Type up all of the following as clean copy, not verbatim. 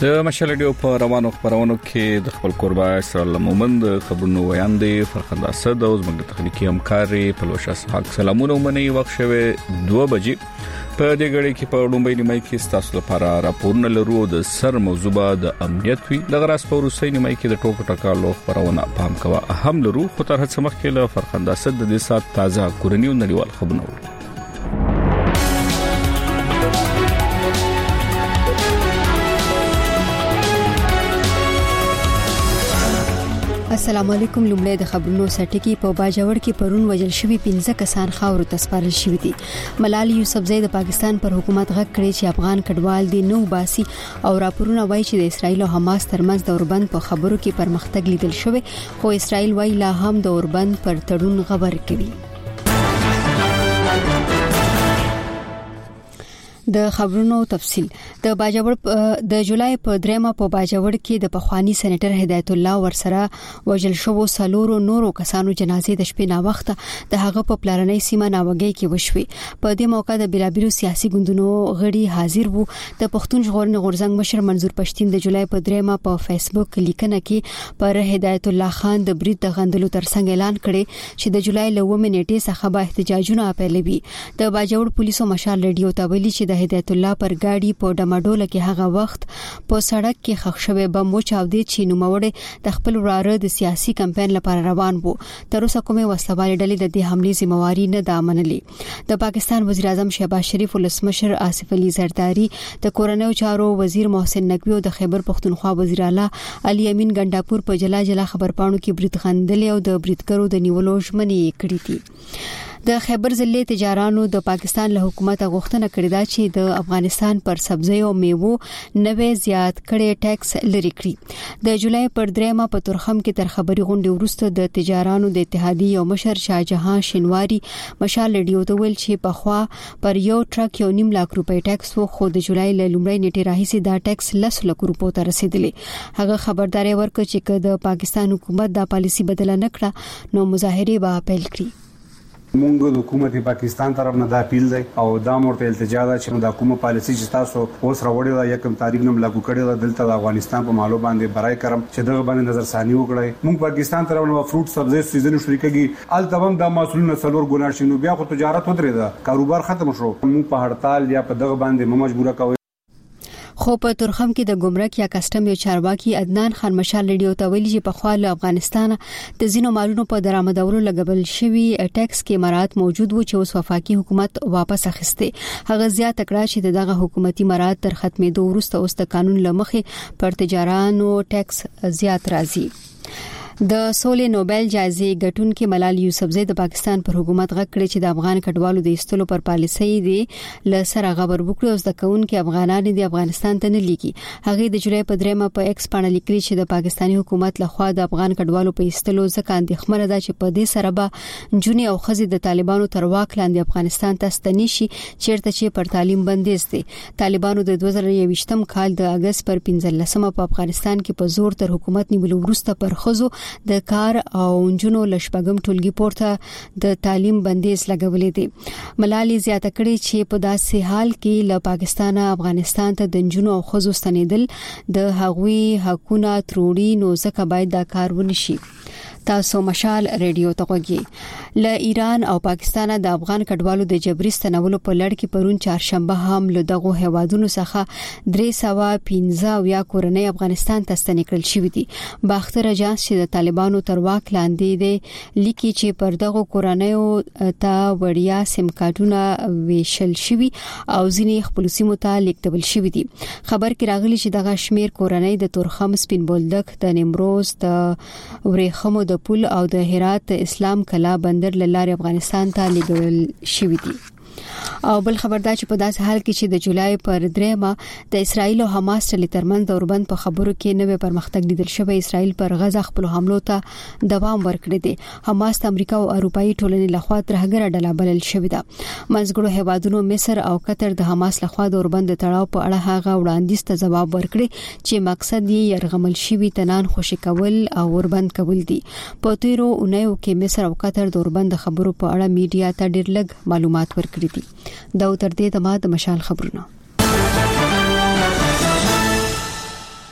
د مشالډیو په روانو خبرونو کې د خپل قربا اسرائیل مومند خبرونو ویاندې فرخنده اسد او زموږ تخنیکی همکاري پلوشا حق سلامونه منی وخت شوه 2 بجې په دې غړي کې په لومبۍ نیمه کې ستاسو لپاره راپورونه لرو د سر موضوع د امنیت وی د غراس په روسي نیمه کې د ټوک ټکالو خبرونه پام کوه اهم لرو خو تر هڅه مخکې له فرخنده اسد د دې سات تازه کورنیو نړیوال خبرونه السلام علیکم. لومړی د خبرونو سرټکی په باجوړ کې پرون وجل شوی 15 کسان خاور ته سپارل شوی دي. ملال یوسفزئی د پاکستان پر حکومت غږ کړی چې افغان کډوال دي نو باسي او راپورونه وایي چې د اسرایل او حماس ترمنځ د اوربند په خبرو کې پرمختګ لیدل شوی خو اسرایل وایي لا هم د اوربند پر تړون غور کوي. د خبرونو تفصيل د باجوړ د جولای په 3 په باجوړ کې د پخوانی سېنیټر هدایت الله ورسره وجل شو سلورو نورو کسانو جنازې د شپې نا وخت د هغه په پلاننۍ سیمه ناوګي کې وشوي. په دې موقع د بیلابیلو سیاسي ګوندونو غړي حاضر وو. د پښتون ژغورنې غورځنګ مشر منظور پښتين د جولای په 3 په فیسبوک لیکنه کې پر هدایت الله خان د برید د غندلو ترڅنګ اعلان کړي چې د جولای ل 9 نیټې څخه به احتجاجونه پیلوي. د باجوړ پولیسو مشال ریډیو ته ویلي چې د هدایت الله پر گاډي په ډمډوله کې هغه وخت په سړک کې خښ شوی بم وچاودي چې نوموړی د خپل وراره د سیاسي کمپاین لپاره روان وو. تر اوسه کومه وسلوالې ډلې د دې حمله ذمہواری نه دا منلې. د پاکستان وزیر اعظم شهباز شریف ولسمشر آصف علي زرداری د کورنیو چارو وزیر محسن نقوی او د خیبر پختونخوا وزیر اعلی علي امین ګنداپور په جلا جلا خبرپاڼو کې برید غندلې او د بریدګرو د نیولو ژمنې کړې دي. د خیبر ضلع تجارانو د پاکستان له حکومت غوښتنه کړې ده چې د افغانستان پر سبزی او میوو نوې زیات کړي ټیکس لري کړي. د جولای پر 3 په ترخم کې تر خبري غونډې وروسته د تجارانو د اتحادیې او مشر شاهجهان شینواری مشال ریډیو ته ویل چې په خوا پر یو ټرک 1.5 لک روپۍ ټیکس وو خو د جولای له لومړۍ نیټې راهیسې دا ټیکس 10 لک روپو ته رسیدلی. هغه خبرداري ورکړه چې د پاکستان حکومت دا پالیسی بدله نکړه نو مظاهره به پیل کړي. مونږ د حکومت پاکستان طرف نه دا اپیل دی او دا مرته التجا ده چې د حکومت پالیسی چې تاسو اوس راوړی دا یکم تاریخ نوم لاګو کړی دا دلته د افغانستان په مالو باندې برای کرم چې دغه باندې نظر ثاني وکړي. مونږ پاکستان طرف نه فروټ سبزی سیزن شروع کیږي ال تمام د مسولینو څلور ګونار شنو بیا خو تجارت ودرې ده کاروبار ختم شو. مونږ په هړتال یا په دغه باندې مجبوره کوي. خو په ترخم کې د ګمرک یا کسٹم یو چارواکي عدنان خان مشال ریډیو ته ویلي چې په خپل افغانستان د زینو مالونو په درآمدولو لګبل شوی ټیکس کې مراد موجود وو چې اوس وفاقي حکومت واپس اخیسته. هغه زیات کړه چې دغه حکومتي مراد تر ختمېدو وروسته اوس د قانون لمخې پر تجارانو ټیکس زیات راځي. د سولې نوبل جایزې ګټونکو ملال یوسفزئی د پاکستان پر حکومت غږ کړی چې د افغان کډوالو د ایستلو پر پالیسۍ دی لسره خبر وکړي او د کونکو افغانان د افغانستان ته نه لیکي. هغه د جولای په 3 په ایکس باندې لیکلي چې د پاکستاني حکومت لخوا د افغان کډوالو په ایستلو ځکه اندېښمنه ده چې په دې سره به جونې او خزي د طالبانو تر واک لاندې افغانستان ته ستنی شي چیرته چې پر تعلیم بندیز دي. طالبانو د 2021م کال د اگست پر 15مه په افغانستان کې په زور تر حکومت نیولو وروسته پر خزو د کار او جنو لشبګم ټولګي پورته د تعلیم بندیز لګولې دي. ملالي زیاته کړې چې په داسې حال کې له پاکستان افغانستان ته د جنو او خزو ستنیدل د هغوی حقونه تروړي نو ځکه باید دا کار ونشي. تاسو مشال ریډیو ته غوږی. له ایران او پاکستان د افغان کډوالو د جبري ستنولو په لړ کې پرون چهارشنبه هم له دغه هوادونو څخه 315 یا کورنۍ افغانستان ته ستنې کړل شوې دي. باختر اجانس چې د طالبانو تر واک لاندې دی لیکي چې پر دغه کورنیو ته وړیا سیم کارتونه ویشل شوي او ځینې خپل سیمو ته لیکدل شوي دي. خبر کې راغلی چې دغه شمیر کورنۍ د تورخم سپین بولدک د نیمروز د ورېخمو د پول او د هرات اسلام کلا بندر لاره افغانستان ته لیږل شوی دي. او بل خبردار چې په داسې حال کې چې د جولای پر 3 د اسرایل او حماس ترمنځ د اوربند په خبرو کې نوې پرمختګ لیدل شوی. اسرایل پر غزه خپل حملو ته دوام ورکړی دی. حماس د امریکا او اروپאי ټولنې لخوا ترهګره ډله بلل شوې ده. منځګړو هیوادونو مصر او قطر د حماس لخوا د اوربند تړاو په اړه هغه وړاندیز ته جواب ورکړي چې مقصد یې يرغمل شوی تنان خوشی کول او اوربند کول دي. په تیرو اونیو کې مصر او قطر د اوربند خبرو په اړه میډیا ته ډېر لږ معلومات ورکړي دي. دا تر دې د مشال خبرونه.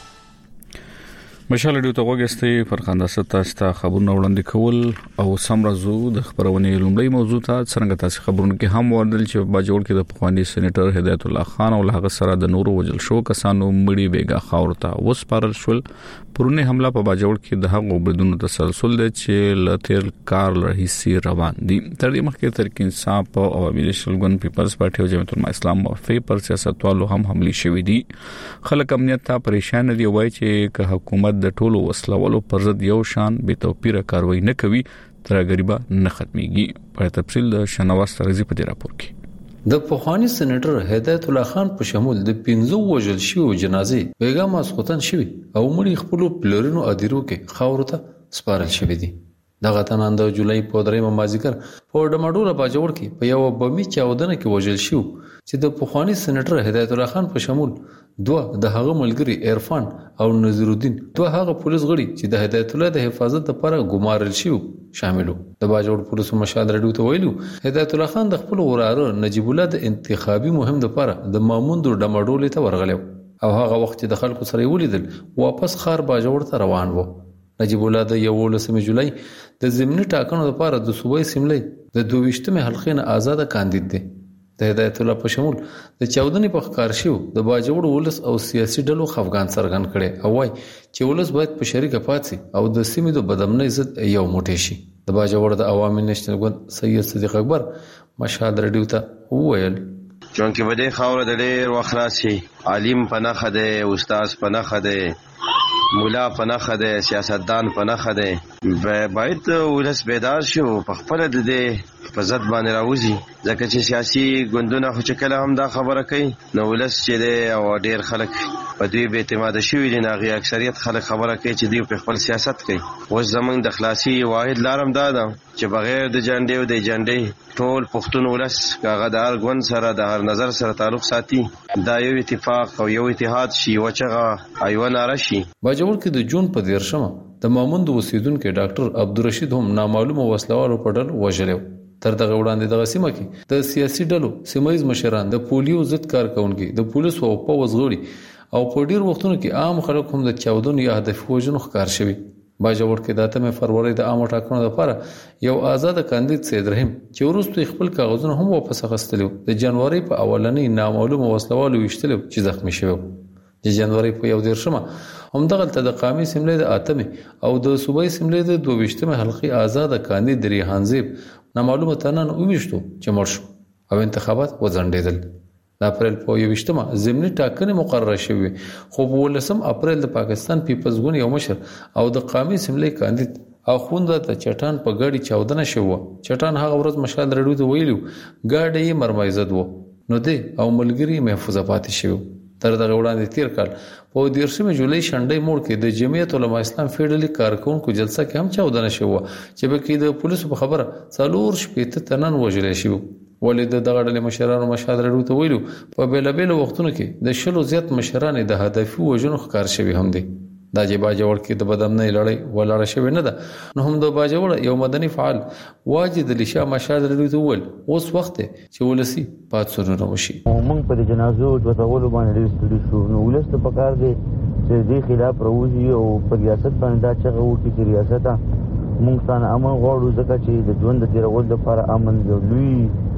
مشال ډیو ته وګستې فرخنده ستاسو خبرونه وړاندې کول او سمرزو د خبرونې لومړی موضوع ته څنګه تاسو خبرونه کې هم وردل چې باجوړ کې د پخوانی سېنیټر هدایت الله خان او هغه سره د نورو وجل شو کسانو مړي بیګا خاورته وسپارل شول پرونه حمله په باجوړ کې د هغو بدون تسلسل د چې لتر کارل رئیسي روان دي تر دې مخکې تر انصاف او عوامي شلګون پیپلز پارټي او جمعیت الاسلام موافقه پر سیاستوالو هم حملي شوې دي خلک امنیت ته پریشان دي وایي چې که حکومت د ټولو وسلوالو پر ضد یو شان بے توپیره کاروایی نه کوي تر غریبه نه ختميږي په تفصیل د شنواز ترزی په راپور کې د پخوانی سېنیټر هدایت الله خان په شمول د 15 وژل شوی جنازې بیګا ماسخوتن شوی او مړي خپل پلرونو ادیرو کې خاورته سپارل شوی دي دغه تنان د جولای په 3 مازیګر په ډماډوله باجوړ کې په یو بمي چاودنه کې وژل شو چې د پخوانی سېنیټر هدایت الله خان په شمول دوه د هغه ملګری عرفان او نذیر الدین دوه هغه پولیس غړي چې د هدایت الله د حفاظت لپاره ګمارل شو شاملو د باجوړ پولیسو مشال رډیو ته ویلو هدایت الله خان د خپل وراره نجیب الله د انتخابي مهم لپاره د ماموند ډماډولې ته ورغلو او هغه وخت د خلکو سره ولیدل واپس خار باجوړ ته روان وو نجیب الله د 11 جولای د ضمني ټاکنو لپاره د صوبې سیملې د 22مه حلقې نه آزاد کاندید دي د هدایت الله په شمول د 14 په ښکار شو د باجوړ ولس او سیاسي ډلو خفغان سرغن کړي او وايي چې ولس باید په شریکه پاتې او د سیمې د بدامنۍ ضد یو موټی شي د باجوړ د عوامي نېشنل ګوند سید صدیق اکبر مشهد رډیو ته وویل چونکه بده خاور د ډېر وخراسي عالم پناه ده استاد پناه ده مولا پناه ده سیاستدان پناه ده باید ولس بیدار شو په خپل د دې په ضد باندې راوځي ځکه چې سیاسي ګوندونه خو چې کله هم دا خبره کوي نو ولس چې دی او ډېر خلک په دوی به اعتماد شوي دي ناغي اکثریت خلک خبره کوي چې دوی په خپل سیاست کوي اوس زمونږ د خلاصي واحد لارم دا ده چې بغیر د جنډې او د جنډې ټول پښتون ولس هغه د هر ګوند سره د هر نظر سره تعلق ساتي دا یو اتفاق او یو اتحاد شي وچغه ایوان راشي باجوړ کې د جون په 13 د ماموند اوسیدونکو ډاکټر عبدالرشید هم نامعلومه وسلوالو په ډول وژلو تر دغه وړاندې دغه سیمه کې د سیاسي ډلو سیمایي مشران د پولیو ضد کارکونکو د پولیسو او پوز غړي او په ډیر وختونو کې عام خلک هم د 14 یا هدف وژنو ښکار شوي باجوړ کې د 8 فروری د عام ټاکنو لپاره یو آزاد کاندید سید رحیم چې وروسته خپل کاغذونه هم واپس اخیستلو د جنوري په اولنۍ نامعلومه وسلوالو وشتل چې زخمی شوی د جنوري په 11 همدغه د قامي سیملې د 8 او د صوبې سیملې د 22مه حلقې آزاد کاندید ریحان زیب نامعلومه تنن وویشتو چې مرشو او انتخابات وځنډیدل د اپریل په 21مه ضمني ټاکنې مقرره شوې خو په 18 اپریل د پاکستان پیپلز ګوند یو مشر او د قامي سیملې کاندید اخوند د چټان په ګاډي چاودنه شوه چټان هغه ورځ مشال رډیو ته ویلو ګاډي مرمایزد وو نو دی او ملګری محفوظه پاتې شوه تر دغه وړاندې تیر کال په 13 جولای شنډې موړ کې د جمعیت العلماء اسلام فیډرالي کارکونکو جلسه کې هم چاودنه شوه چې به کې د پولیسو په خبره څلور شپې تنن وژل شو ولې د دغه ډلې مشرانو مشهد رډیو ته ویلو په بیلابیل وختونو کې د شلو زیات مشران د هدفي وژنو ښکار شوي هم دي دا چې باجوړ کې د بدامنۍ لړۍ ولاړه شوې نه ده نو هم د باجوړ یو مدني فعال واجد لشا مشهد رډیو ته ویل اوس وخت چې ولسی پاتسونه وشي موږ په جنازو د تاولو باندې ډېر شو نو ولست په کار دی چې دې خلاف راوځي او په ریاست باندې دا چې وو چې ریاست موږ ستانه امن غواړو ځکه چې د ژوند د تیرول لپاره امن دی لوی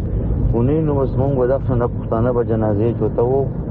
ونې نو مسمون ودښنه پښتانه به جنازې چوتو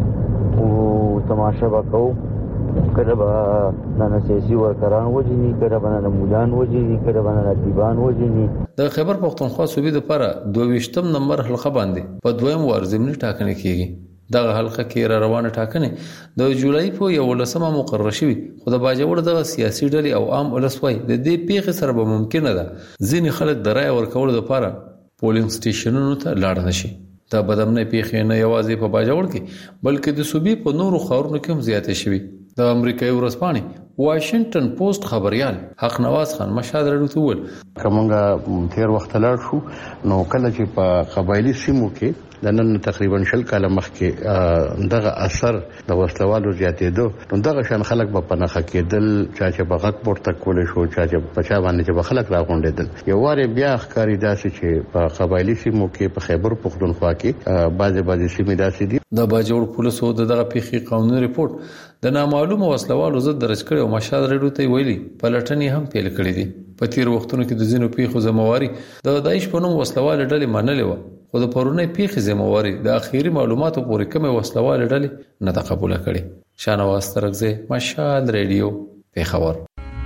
او تماشا وکاو کله به نه سیاسي ورکران وځي کله به نه مولان وځي کله به نه دیوان وځي د خیبر پختونخوا صوبې لپاره 22 نمبر حلقه باندې په دویم وار ضمني ټاکنې کیږي دغه حلقه کې را روانه ټاکنې د جولای په 11مه مقرره شوې خو د باجوړ دغه سیاسي ډلې او عام ولسوي د دې پیښې سره به ممکنه ده ځینې خلک د رای ورکول لپاره پولینګ سټیشنونو ته لاړ نشي دا بدامنۍ پیښې نه یوازې په باجوړ کې بلکې د صوبې په نورو ښارونو کې هم زیاتې شوې د امریکایي ورځپاڼې واشنگټن پوسټ خبريال حق نواز خان مشهد رډیو ته ویل کومه تیر وخت لاړ شو نو کله چې په قبایلی سیمو کې د نن تقریبا 20 کال مخکې دغه اثر د وسلوالو زیاتېدو نو دغه شان خلک په پناخه کېدل چې بغت پورته کول شو چې په چا باندې چې خلک راغونډېدل یو واره بیا ښکاری داسې چې په قبایلی سیمو کې په خیبر پختونخوا کې بعضې سیمې داسې دي. د باجوړ پولیسو دغه پیښې قانوني رپورت د نامعلومه وسلوالو ضد درج کړي او مشال ریډیو ته ویلي پلټنې هم پیل کړې دي. په تیر وختونو کې د ځینو پیښو ذمہواری د داعش په نوم وسلوال ډلې منلې و خو د پرونی پیښې ذمہواری د اخیری معلوماتو پورې کومه وسلوال ډلې نه قبول کړي. شانواز ترغزه مشال ریډیو پیښور.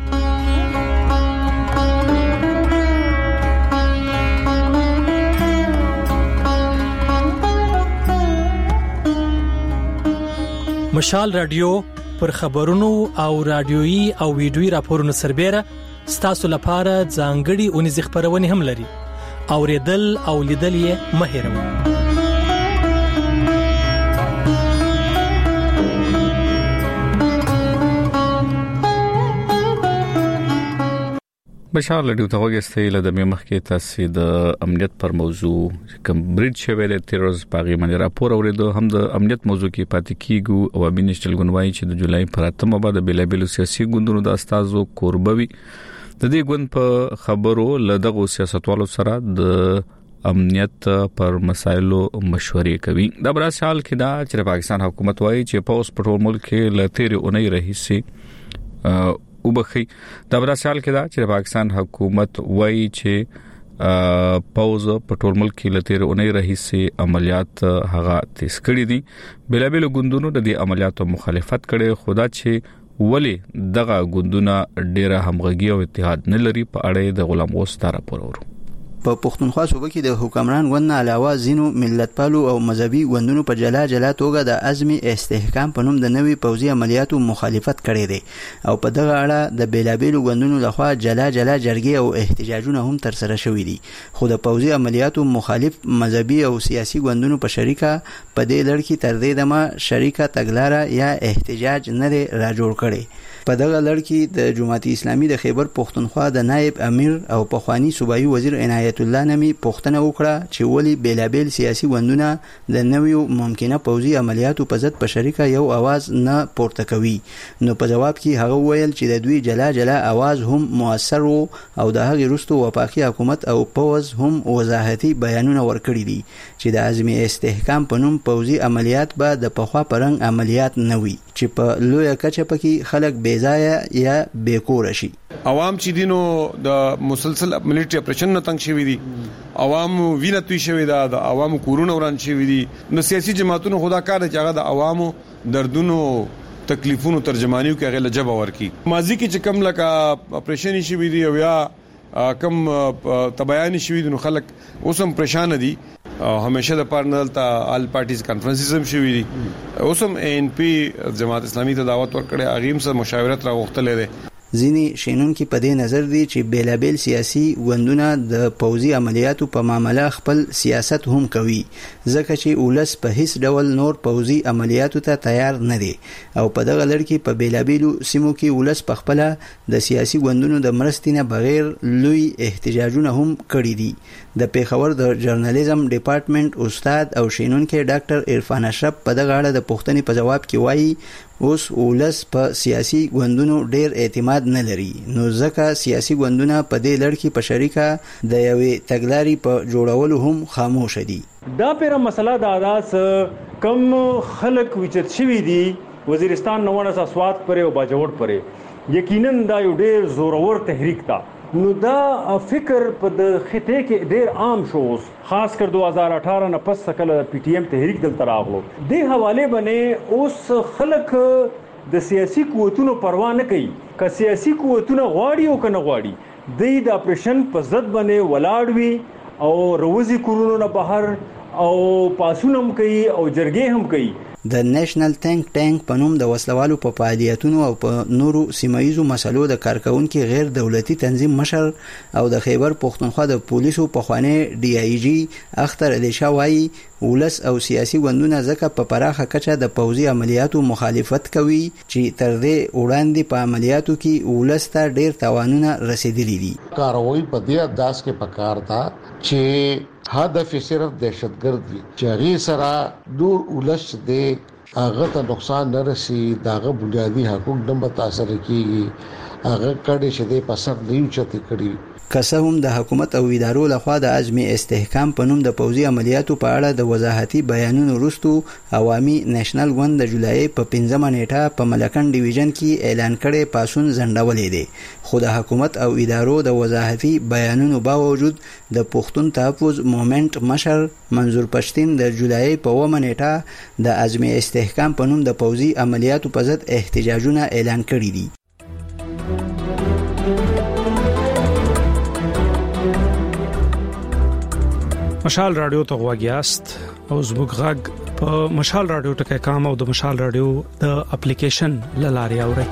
مشال رادیو پر خبرونو او رادیويي او ویډیويي راپورونو سربېره ستاسو لپاره ځانګړي اونیز خبرونه هم لري. اوریدل او لیدل یې مه هېروئ. بشار لډیو ته وګورئ له د مخ کې تاسو د امنیت پر موضوع کوم بریډ شوی د تیروز پاغي باندې راپور اوریدو هم د امنیت موضوع کې پاتې کیږي او امینشتل غونوای چې د جولای پر 8 بعد بلابل سیاسي ګوندونو د استادو قربوي د دې ګوند په خبرو لدغه سیاستوالو سره د امنیت پر مسایلو مشورې کوي. د براسال کې دا چې پاکستان حکومت وایي چې په اوس پټول ملک کې لتهري اونۍ رئیسي وبخي د براسال کې دا چې پاکستان حکومت وایي چې پاوز په ټول ملک کې لتهري اونۍ رئیسي عملیات هغه تیز کړی دي. بلابل ګوندونو د دې عملیاتو مخالفت کړي خدا چې ولی دغه ګوندونه ډیره همغږي او اتحاد نه لري په اړه د غلام غوستاره پرورو. په پښتونخوا صوبه کې د حکمران ګوند علاوه ځینو ملتپالو او مذهبي ګوندونو په جلا توګه د عزمي استحکام په نوم د نوي پوځي عملیاتو مخالفت کړی دی او په دغه اړه د بیلابیلو ګوندونو لخوا جلا جرګې او احتجاجونه هم تر سره شوي دي. خو د پوځي عملیاتو مخالف مذهبي او سیاسي ګوندونو په شریکه په دې لړ کې تر دې دمه شریکه تګلاره یا احتجاج نه را جوړ کړي. په دغه لړ کې د جماعت اسلامي د خیبر پختونخوا د نائب امیر او پخوانی صوبایي وزیر عنایت الله نمی پوښتنه وکړه چې ولی بیلابل سیاسي ګوندونه د نویو ممکنه پوځي عملیاتو په ضد په شریکه یو आवाज نه پورته کوي. نو په جواب کې هغه ویل چې د دوی جلا आवाज هم موثر وو او د هغې وروسته وفاقي حکومت او پوز هم وضاحتي بیانونه ورکړي دي چې د عزمي استحکام په نوم پوځي عملیات به د پخوا پرنګ عملیات نه وي چې په لویه کچه پکې خلک بیځایه یا بیکور شي. عوام چې دینو د مسلسل ملټری اپریشن نه تنګ شوی دي، عوام وینه توی شوی دا، د عوام کورونه وران شوی دي. نو سیاسي جماعتونو خدا کار چې هغه د عوامو دردونو تکلیفونو ترجمانیو کې هغه لجبه ورکی. ماضی کې چې کم لکه اپریشن شوی دي او یا کم تبیان شوی دي نو خلک اوسم پریشان دي. همیشه د پارنل ته آل پارټیز کانفرنسز هم شوی دي. اوسم ان پی جماعت اسلامي ته دعوت ورکړي، اغیم سره مشاورت راغوښتلې ده. ځینی شینونکو په دې نظر دي چې بیلابل سیاسي ګوندونه د پوځي عملیاتو په معاملې خپل سیاست هم کوي ځکه چې ولس په هیڅ ډول نور پوځي عملیاتو ته تیار نه دي او په دغه لړ کې په بیلابل سیمو کې ولس په خپل د سیاسي ګوندونو د مرستې نه بغیر لوی احتجاجونه هم کړي دي. د پیښور د جرنالیزم ډپارټمنټ استاد او شینونکو ډاکټر عرفان اشرف په دغه اړه د پوښتنې په جواب کې وایي اوس ولس په سیاسي ګوندونو ډیر اعتماد نه لري، نو ځکه سیاسي ګوندونه په دې لړ کې په شریکه د یوې تګلارې په جوړولو هم خاموش دي. دا پیره مسله د اداس کم خلک وچت شوی دي وزیرستان نوونه سواد پرې او باجوړ پرې، یقینا دا یو ډیر زورور تحریک تا. نو دا فکر په د خطه کې ډیر عام شو، خاص کر 2018 نه پس کله پی ټی ایم تحریک دلته راغلو. د حواله باندې اوس خلک د سیاسي قوتونو پروا نه کوي، که سیاسي قوتونه غواړي او کنه غواړي د اپریشن په ضد باندې ولاړ وي او روزي کورونو نه بهر او پاسونم کوي او جرګې هم کوي. د نېشنل ثینک ټانک په نوم د وسلوالو په فعالیتونو او په نورو سیمایي مسلو د کارکونکو غیر دولتي تنظیم مشر او د خیبر پختونخوا د پولیسو پخوانی ډي آی جی اختر علی شاه وایي ولس او سیاسي ګوندونه ځکه په پراخه کچه د پوځي عملیاتو مخالفت کوي چې تر دې وړاندې په عملیاتو کې ولس ته ډېر تاوانونه رسیدلي دي. کاروایی په دې انداز کې پکار تا چې هدف صرف دهشتګرد وي چې هغه سره دور ولس دې هغه ته نقصان نه رسي، داغه بنیادی حقوق نه متاثر کیږي، هغه کډې چې د پسر نیو چتی کړي. که هم د حکومت او ادارو لخوا د عزمي استحکام په نوم د پوځي عملیاتو په اړه د وضاحتي بیانونو وروسته عوامي نېشنل ګوند د جولای په 15 نیټه په ملکن ډیویژن کې اعلان کړي پاسون زندولې دي، خو د حکومت او ادارو د وضاحتي بیانونو باوجود د پښتون تحفظ موومېنټ مشر منظور پښتين د جولای په 9 نیټه د عزمي استحکام په نوم د پوځي عملیاتو په ضد احتجاجونه اعلان کړي دي. مشال رادیو ته غواګیاست او زموږ غږ په مشال رادیو ټکي کام او د مشال رادیو د اپلیکیشن لاري اوري.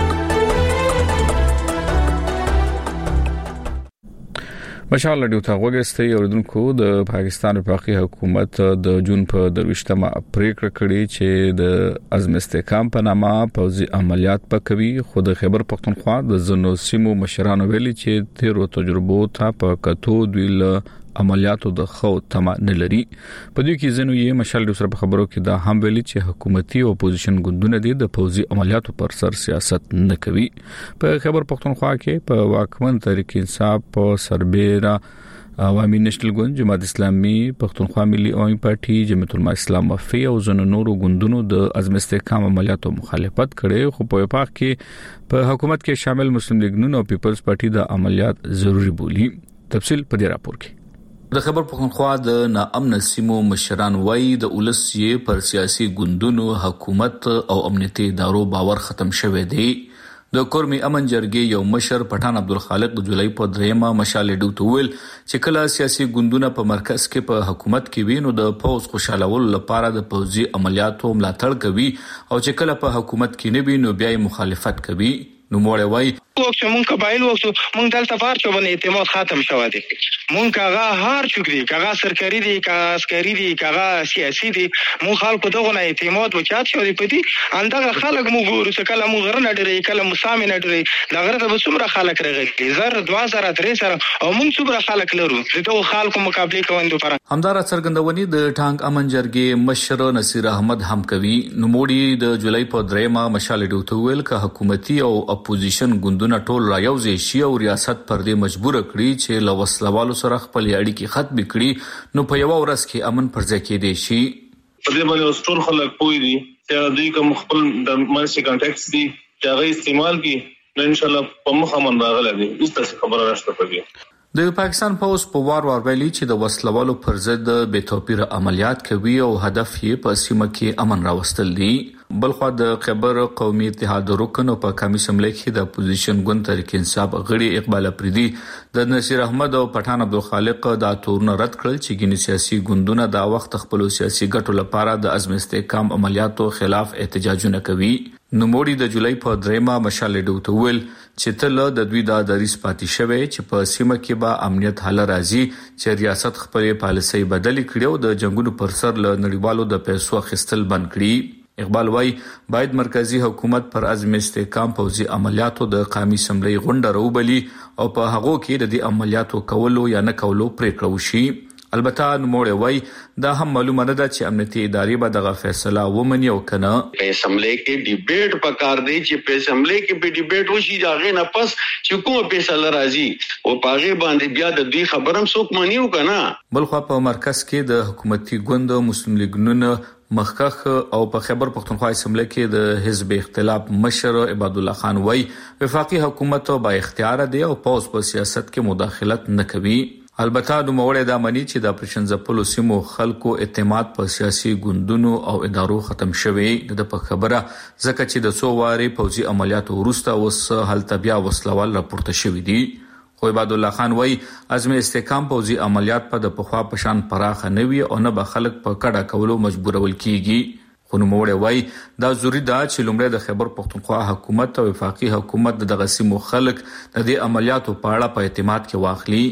مشال رادیو ته غواګیاست اوردونکو د پاکستان وفاقي حکومت د جون په 23مه پریکړه کړې چې د عزم استحکام په نامه پوځي عملیات پکوي، خو د خیبر پختونخوا د زنو سیمو مشرانو ویلي چې تیرو تجربو ته په کتو دوی عملیاتو د خو تمه نه لري. په دې کې زنو یې مشال سره په خبرو کې دا هم ویلي چې حکومتي او اپوزیشن ګوندونه د پوځي عملیاتو پر سر سیاست نه کوي. په خیبر پختونخوا کې په واکمن تحریک انصاف په سربېره عوامي نېشنل ګوند، جماعت اسلامي، پختونخوا ملي عوامي پارټي، جمعیت العلماء اسلام وفي او زنو نورو ګوندونو د عزم استحکام عملیاتو مخالفت کړي، خو په وفاق کې په حکومت کې شامل مسلم لیگ نون او پیپلز پارټي د عملیات ضروري بولي. تفصیل په دې راپور کې. د خبر پختونخوا د ناامن سیمو مشران وایي د ولسي پر سیاسي ګوندونو، حکومت او امنیتي ادارو باور ختم شوی دی. د کورمي امن جرګې یو مشر پټان عبدالخالق د جولای په 3مه مشال ډیوټ ویل چې کله سیاسي ګوندونه په مرکز کې په حکومت کې وینو د پوز خوشالول لپاره د پوځي عملیاتو ملاتړ کوي او چې کله په حکومت کې نه وینو بیا مخالفت کوي. نو موړې وای وخت مونږ قبایل وخت مونږ دلته فار چې باندې اعتماد ختم شوه دي، مونږ هغه هر څوک دي، هغه سرکاري دي، هغه عسکري دي، هغه سیاسي دي، مونږ خلکو دغه نه اعتماد وچات شو دي پدې اندغه خلک مونږ ګورو چې کله مونږ غره نه ډېرې کله مسامې نه ډېرې دا غره ته څومره خلک راغلي، زر 2000 300 او مونږ څومره خلک لرو دغه خلکو مقابله کوي. پر همدار څرګندونی د ټانګ امن جرګې مشر نصیر احمد هم کوي. نو موړي د جولای په 3مه مشال ډیوټ ویل ک حکومتي او اپوزیشن ګوندونه ټول رايوځي شي او ریاست پر دې مجبور کړي چې لوسلوالو سره خپل اړیکې ختم کړي، نو په یو ورځ کې امن پر ځای کې دي شي. په دې باندې ټول خلک پوي دي چې دوی کوم خپل د مانسي کانټیکټس دي چې هغه استعمال کړي، نو ان شاء الله په مخه من راغله دي. هیڅ څه خبره نشته پدې. د پاکستان پولیس په وار ویلي چې د وسلوالو پر ضد بې توپیر عملیات کوي او هدف یې په سیمه کې امن راوستل دي. بلخو د خیبر قومي اتحاد رکن او په کمی سملې کې د اپوزیشن ګوند تحریک انصاف غړي اقبال افریدي د نصیر احمد او پټان عبدالخالق د تورن رد کړل چې ګینی سیاسي ګوندونه دا وخت خپل سیاسي ګټو لپاره د عزم استحکام عملیاتو خلاف احتجاجونه کوي. نو موړي د جولای په 3مه مشال ډیوټ ویل چې تل د دوی د دریس پاتې شوی چې په سیمه کې به امنیت حل راځي، چې ریاست خپل پالیسي بدلی کړي او د جنگونو پر سر له نړیوالو د پیسو خستل بند کړي. اقبال وای باید مرکزی حکومت پر عزم استحکام پوځي عملیاتو د قومي سملې غونډه روبلي او په هغه کې د دې عملیاتو کولو یا نه کولو پریکړه وشي. البته نوموړی وای دا هم معلومه نه ده چې امنیتي ادارې به دغه فیصله ومني او کنه. په اسمبلی کې ډیبیټ پکار دی چې په اسمبلی کې په ډیبیټ وشي داغه نه پس چې کومه فیصله راځي او پاغه باندې بیا د دې خبرم څوک مانیو کنه. بلخو په مرکز کې د حکومتي ګوند مسلم لیگ نون مخکخ او په خیبر پختونخوا اسمبلی کې د حزب اختلاف مشر عباد الله خان وای وفاقي حکومت با اختیار دی او پوز په سیاست کې مداخلت نه کوي. البته نو موړې دا مني چې د اپریشن زپلو سیمو خلکو اعتماد په سیاسي ګوندونو او ادارو ختم شوی د په خبره ځکه چې د 100 واري پوځي عملیاتو وروسته اوس هلته بیا وسلوال راپورته شوی دي. خو عباد الله خان وای عزم استحکام پوځي عملیات په د پخوا پشان پراخه نه وي او نه به خلک په کډه کولو مجبورول کیږي. خو نو موړې وای دا ضروری ده چې لومړی د خیبر پختونخوا حکومت او وفاقي حکومت دغه سیمو خلک د دې عملیاتو په اړه په اعتماد کې واخلي.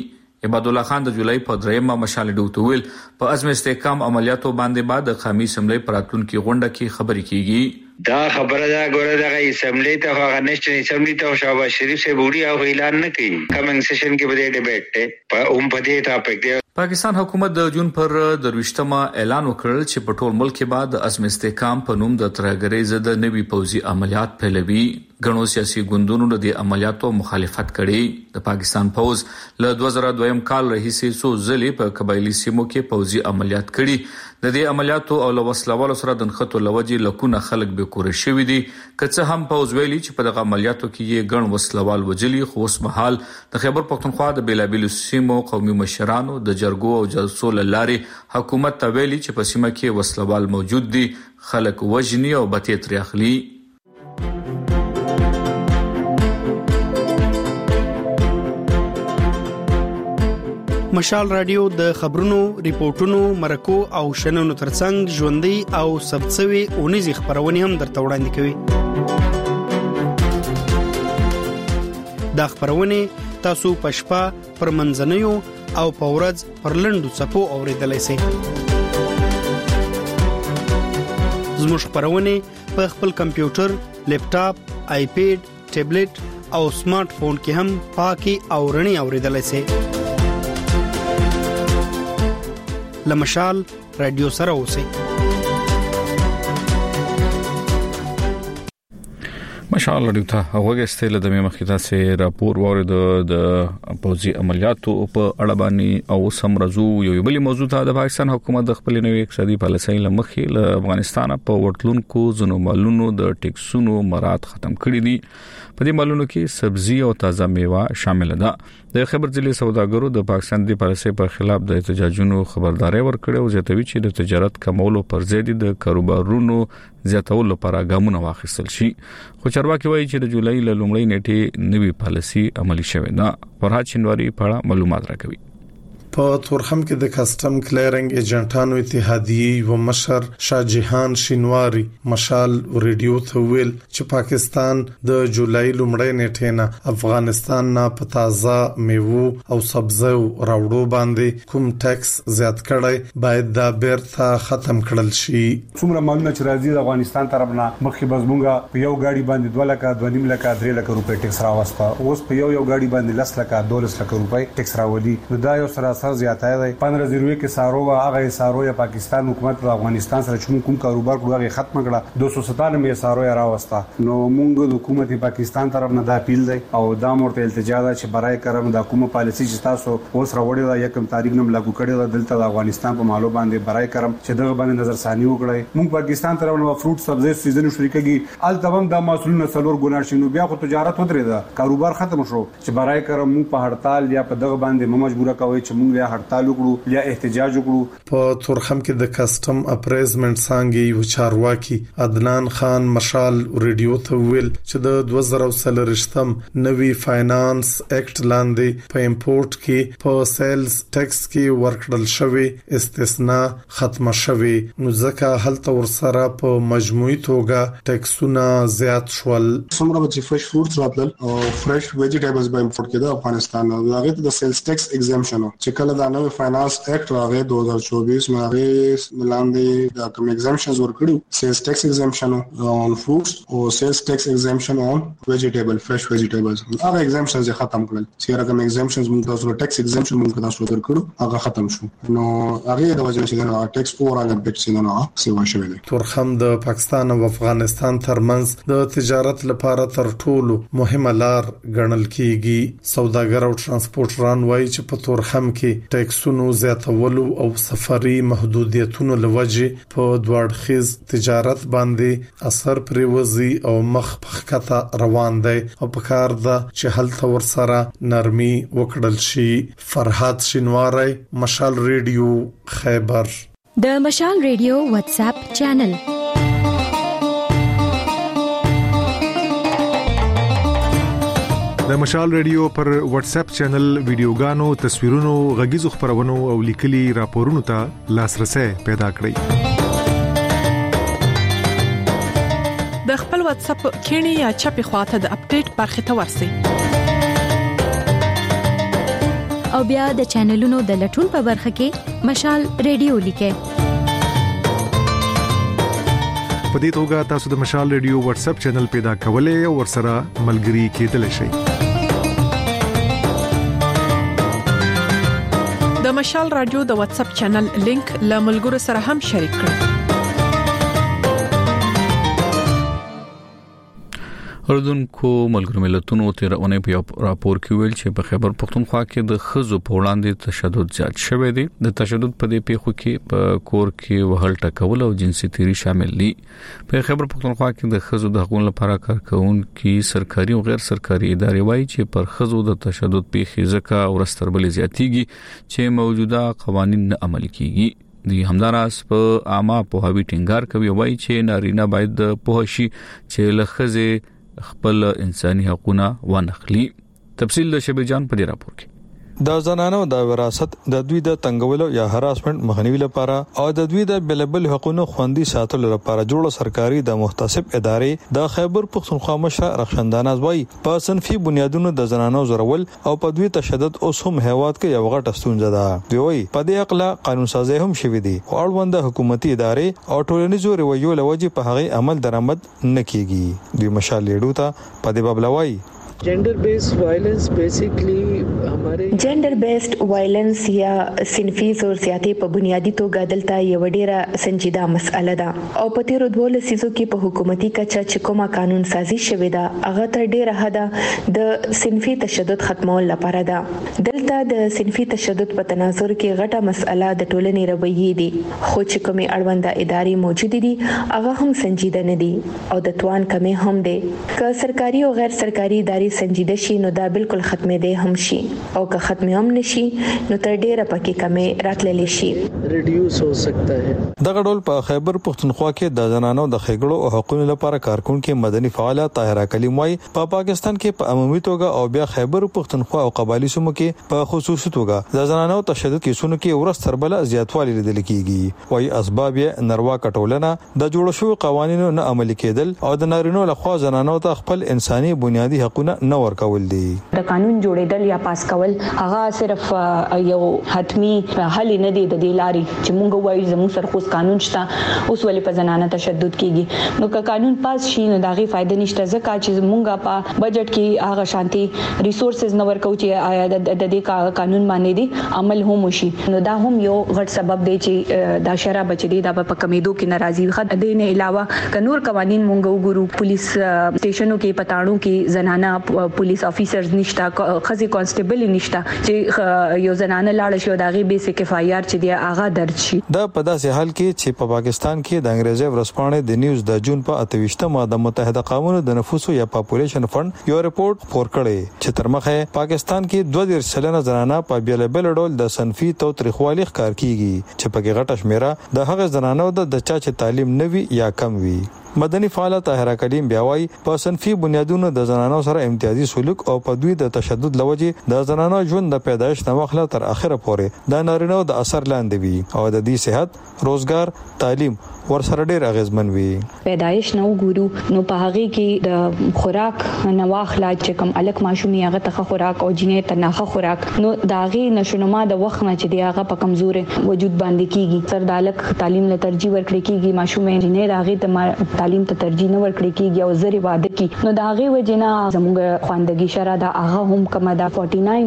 عباد الله خان د جولای په 3 مشال ډیوټ ویل په عزم استحکام عملیاتو باندې بعد د قومي اسمبلی پراتونکو غونډه کې خبرې کیږي. دا خبره دا ګوره دغه اسمبلی ته هغه نشټ اسمبلی ته شهباز شریف سے بوډي او اعلان نه کوي کمنګ سیشن کې به ډیبیټ ته په دې ټاپک دی. پاکستان حکومت د جون پر 23 اعلان وکړ چې په ټول ملک کې بعد عزم استحکام په نوم د ترهګرۍ ضد نوي پوځي عملیات پیلوي. غنو سیاسي ګوندونو د عملیاتو مخالفت کړي. د پاکستان پوز له 2002 کال راهیسې څو ځلې په قبایلی سیمو کې پوځي عملیات کړي. د دې عملیاتو او لوسلوالو سره د نخښتو لوجي لکونه خلک به کور شوي دي. کڅه هم پوز ویلي چې په دغه عملیاتو کې یې ګڼ وسلوال وجلي. خو اوس مهال د خیبر پختونخوا د بیلابیلو سیمو قومي مشرانو د جرګو او جلسو لارې حکومت ته ویلي چې په سیمه کې وسلوال موجود دي، خلک وژني او بتې ترې اخلي. مشال رادیو د خبرونو، ریپورتونو، مرکو او شننو ترڅنګ ژوندۍ او ثبتسوي اونیزي خبرونه هم درته وړاندې کوي. دا خبرونه تاسو په شپه پر منځنیو او په ورځ پر لنډو صفو اوریدلای شئ. زموږ خبرونه په خپل کمپیوټر، لیپټاپ، آیپیډ، ټابلیټ او سمارټ فون کې هم پاکي او رڼي اوریدلای شئ. لمشال رادیو سره اوسئ. مشال رادیو ته وګورئ د مخکې سي راپور وره د پوځي عملیاتو په اړه باندې او سمرزو یو بل موضوع ته د پاکستان حکومت د خپل نوې اقتصادي پالیسۍ لمخې له افغانستان په ورتلونکو زنو مالونو د ټیکسونو مراد ختم کړی دي. په دې مالونو کې سبزي او تازه میوه شامل ده. د خیبر ضلع سوداګرو د پاکستان د پالیسۍ په خلاف د احتجاجونو خبرداري ورکړه او زیاتوي چې د تجارت کمولو پر ضد د کاروبارونو زیاتولو لپاره ګامونه واخیستل شي. خو چارواکي وایي چې د جولای له لومړۍ نیټې نوې پالیسي عملي شوې ده. فرحات شینواری په اړه معلومات راکوي. په تورخم کې د کسٹم کلیرنګ ایجنټانو اتحادیې و مشر شاه جهان شینواری مشال ریډیو ته ویل چې پاکستان د جولای لومړۍ نیټې نه افغانستان نه په تازه میوه او سبزیو راوړو باندې کوم ټیکس زیات کړی باید دا بیرته ختم کړل شي. څومره مالونه چې راځي د افغانستان طرف نه مخکې بزمونګه په یو گاډي باندې 2 لک 2.5 لک 3 لک روپے ټیکس راوسته. اوس په یو گاډي باندې 10 لک 12 لک روپے ټیکس راولي. نو دا یو سره زیاتای دی. 1501 کې سارو هغه سارو یا پاکستان حکومت په افغانستان سره چې کوم کاروبار کړو هغه ختم کړه. 297 سارو راوسته. نو موږ د حکومت پاکستان طرف نه دا اپیل دی او دا مرته التجا ده چې برای کرم د حکومت پالیسي چې تاسو اوس راوړی دا یکم تاریخ نم لاګو کړی دا دلته د افغانستان په مالو باندې برای کرم چې دغه باندې نظر ثاني وکړي. موږ پاکستان طرف نه فروټ سبزی سیزن شریکږي ال تمام د مسولینو څلور ګونار شینو بیا خو تجارت ودرې دا کاروبار ختم شو چې برای کرم موږ په هړتال یا په دغه باندې مجبوره کوي چې موږ یا هړتال وکړو یا احتجاج وکړو. په تورخم کې د کسٹم اپریزمنت څنګه یو چارواکي عدنان خان مشال ریډیو ته ویل چې د 2023 نوي فاینانس اکټ لاندې په امپورټ کې په سیلز ټیکس کې ورکړل شوی استثناء ختم شوی. نو ځکه هلته ورسره په مجموعي توګه ټیکسونه زیات شول. څومره چې فرش فروټس راتل او فرش ویجیټیبلز به امپورټ کېده افغانستان هغه د سیلز ټیکس ایگزمپشن چې کله دا نوې فاینانس اکټ راغی 2024 باندې لاندې د کوم ایگزمپشنز ورکړو سیلز ټیکس ایگزمپشن اون فروټس او سیلز ټیکس ایگزمپشن اون ویجیټیبل فرش ویجیټیبلز هغه ایگزمپشنز ختم کړل. چې رقم ایگزمپشنز موږ تاسو ټیکس ایگزمپشن موږ تاسو ورکړو هغه ختم شو. نو هغه د وجه چې دا ټیکس اورال امپیکټ نه سیوا شوی دی. تورخم د پاکستان او افغانستان ترمنځ د تجارت لپاره تر ټولو مهمه لار ګڼل کیږي. سوداګر او ترانسپورټران وایي چې په تورخم کې ټیکسونو زیاتولو او سفري محدودیتونو لوجه په دوړخیز تجارت باندې اثر پریوزي او مخ پخکته روان دی او په کار ده چې هلته ورسره نرمي وکړل شي. فرحات شینواری مشال ریډیو خیبر. د مشال ریډیو واتس اپ چینل د مشال ریډیو پر واتس اپ چینل ویډیوګانو، تصویرونو، غږیزو خبرونو او لیکلي راپورونو ته لاسرسي پیدا کړئ. د خپل واتس اپ کینی یا چپی خواته د اپډیټ برخه ته ورسئ. او بیا د چینلونو د لټون په برخه کې مشال ریډیو لیکه. په دې توګه تاسو د مشال ریډیو واتس اپ چینل پیدا کولای او ورسره ملګري کېدلی شئ. د مشال رادیو د واتس اپ چینل لینک له ملګرو سره هم شریک کړئ. اردوونکو ملګرو ملتونو تیرونه په راپور کې ویل چې په خیبر پختونخوا کې د خزو په وړاندې تشدد زیات شوی دی. د تشدد په دې پیښو کې په کور کې وهل ټکول او جنسي تیری شامل دي. په خیبر پختونخوا کې د خزو د حقوقو لپاره کارکونکو سرکاري او غیر سرکاري ادارې وایي چې پر خزو د تشدد پیښې ځکه ورستربلې زیاتېږي چې موجوده قوانين نه عمل کیږي. د همداراس په عامه په هوی ټینګار کوي وایي چې نارینه باید په شي چې لخزه خپل انساني حقوقونه ونخلي. تفصیل د شبي جان په راپور کې. د زنانو د وراثت د دوی د تنګولو یا هراسمنت مخنیوي لپاره او د دوی د بلبل حقوقو خوندي ساتلو لپاره جوړ سرکاري د محتسب ادارې د خیبر پختونخوا مشر رخصندانه زوی په صنفي بنیادونو د زنانو زرول او په دوی تشدد اوس هم هیواد کې یو غټ ستونزه ده. دوی په دې اقلا قانون سازي هم شوي دي او اړوند حکومتي ادارې او ټولنیزو رویو لوجه په هغه عمل درآمد نکېږي. دوی مشال لیډو ته په دې بابلوي gender based violence basically हमारे जेंडर बेस्ड वायलेंस या सिنفي زورسياتي په بنیادی توګه دلته یو ډیره سنجیده مسأله ده او په تیر 12 سيزو کې په حکومتي کچه چې کومه قانون سازي شوې ده هغه تر ډیره حده د سنفي تشدد ختمول لپاره ده. دلته د سنفي تشدد په تناظر کې غټه مسأله د ټولنې رویې دي خو چې کومې اړونده ادارې موجود دي هغه هم سنجیده نه دي او د توان کمی هم دي. که سرکاري او غیر سرکاري ادارې سنجیده شي نو دا بالکل ختمه ده هم شي او که ختمه هم نشي نو تر ډیره پکې کمی راتللی شي ریډیوس هو سکتا ہے. دغه ډول په خیبر پختونخوا کې د زنانو د خېګړو او حقوقو لپاره کارکونکو مدني فعال طاهره کلیم وايي په پاکستان کې په عمومي توګه او بیا خیبر پختونخوا او قبایلی سیمو کې په خصوصي توګه د زنانو تشدد کیسونو کې ورستربله زیاتوالی لیدل کیږي. وايي اسباب یې نروا کټولنه د جوړ شوی قوانینو نه عملي کېدل او د نارینو لخوا زنانو ته خپل انساني بنیادی حقوقونه نه ورکول دي. د قانون جوړېدل یا پاس کول هغه صرف یو حتمی حل نه دی د دې لاري چې مونږ وایو زموږ سره خو قانون شته اوس ولې په زنانه تشدد کیږي نو که قانون پاس شي نو دغه فائدہ نشته ځکه چې مونږه په بجټ کې هغه شانتي ریسورسز نه ورکو چې آیا د دې قانون باندې دی عمل هم وشي نو دا هم یو غټ سبب دی چې دا شرع بچی دا په کمیدو کې ناراضي خد د نه علاوه ک نور قوانين مونږ وګورو پولیس سټیشنو کې پټاړو کې زنانه پولیس افیسرز نشتا خزي کانسټیبل نشتا چې یو زنانه لاړ شي او دغه بیسیک اف آی آر چې دی هغه درج شي. دا په داسې حال کې چې په پاکستان کې د انګریزي ورسپانې د نیوز د جون په 28مه د متحده قومونو د نفوسو یا پاپولیشن فند یو ریپورت خپور کړي چې تر مخه پاکستان کې 2.3% زنانه په بیلبل ډول د صنفي توتریخوالي ښکار کیږي چې په غټه شمیره د هغه زنانو د چا چې تعلیم نوي یا کم وي. مدني فعال طاهره کلیم بیاوي په صنفي بنیادونو د زنانو سره امتیازي سلوک او په دوی د تشدد لوجه د زنانو ژوند د پیدایش نه مخله تر اخره پورې د نارینو د اثر لاندې وي او د دې صحت روزګار تعلیم ورسره ډیر اغیزمن وي. پیدایش نو ګورو نو په هغه کې د خوراک نواخلا چې کوم الک ماشومي هغه ته خوراک او جنې ته نه خوراک نو داغي نشونما د وخت نه چې دی هغه په کمزوري وجود باندې کیږي سر دالک تعلیم له ترجیح ورکړي کیږي ماشومې جنې داغي ته تعلیم ته ترجیح نه ورکړي کیږي او زری واده کی نو داغي وجنه زموږ خواندګي شره دا هغه هم کما دا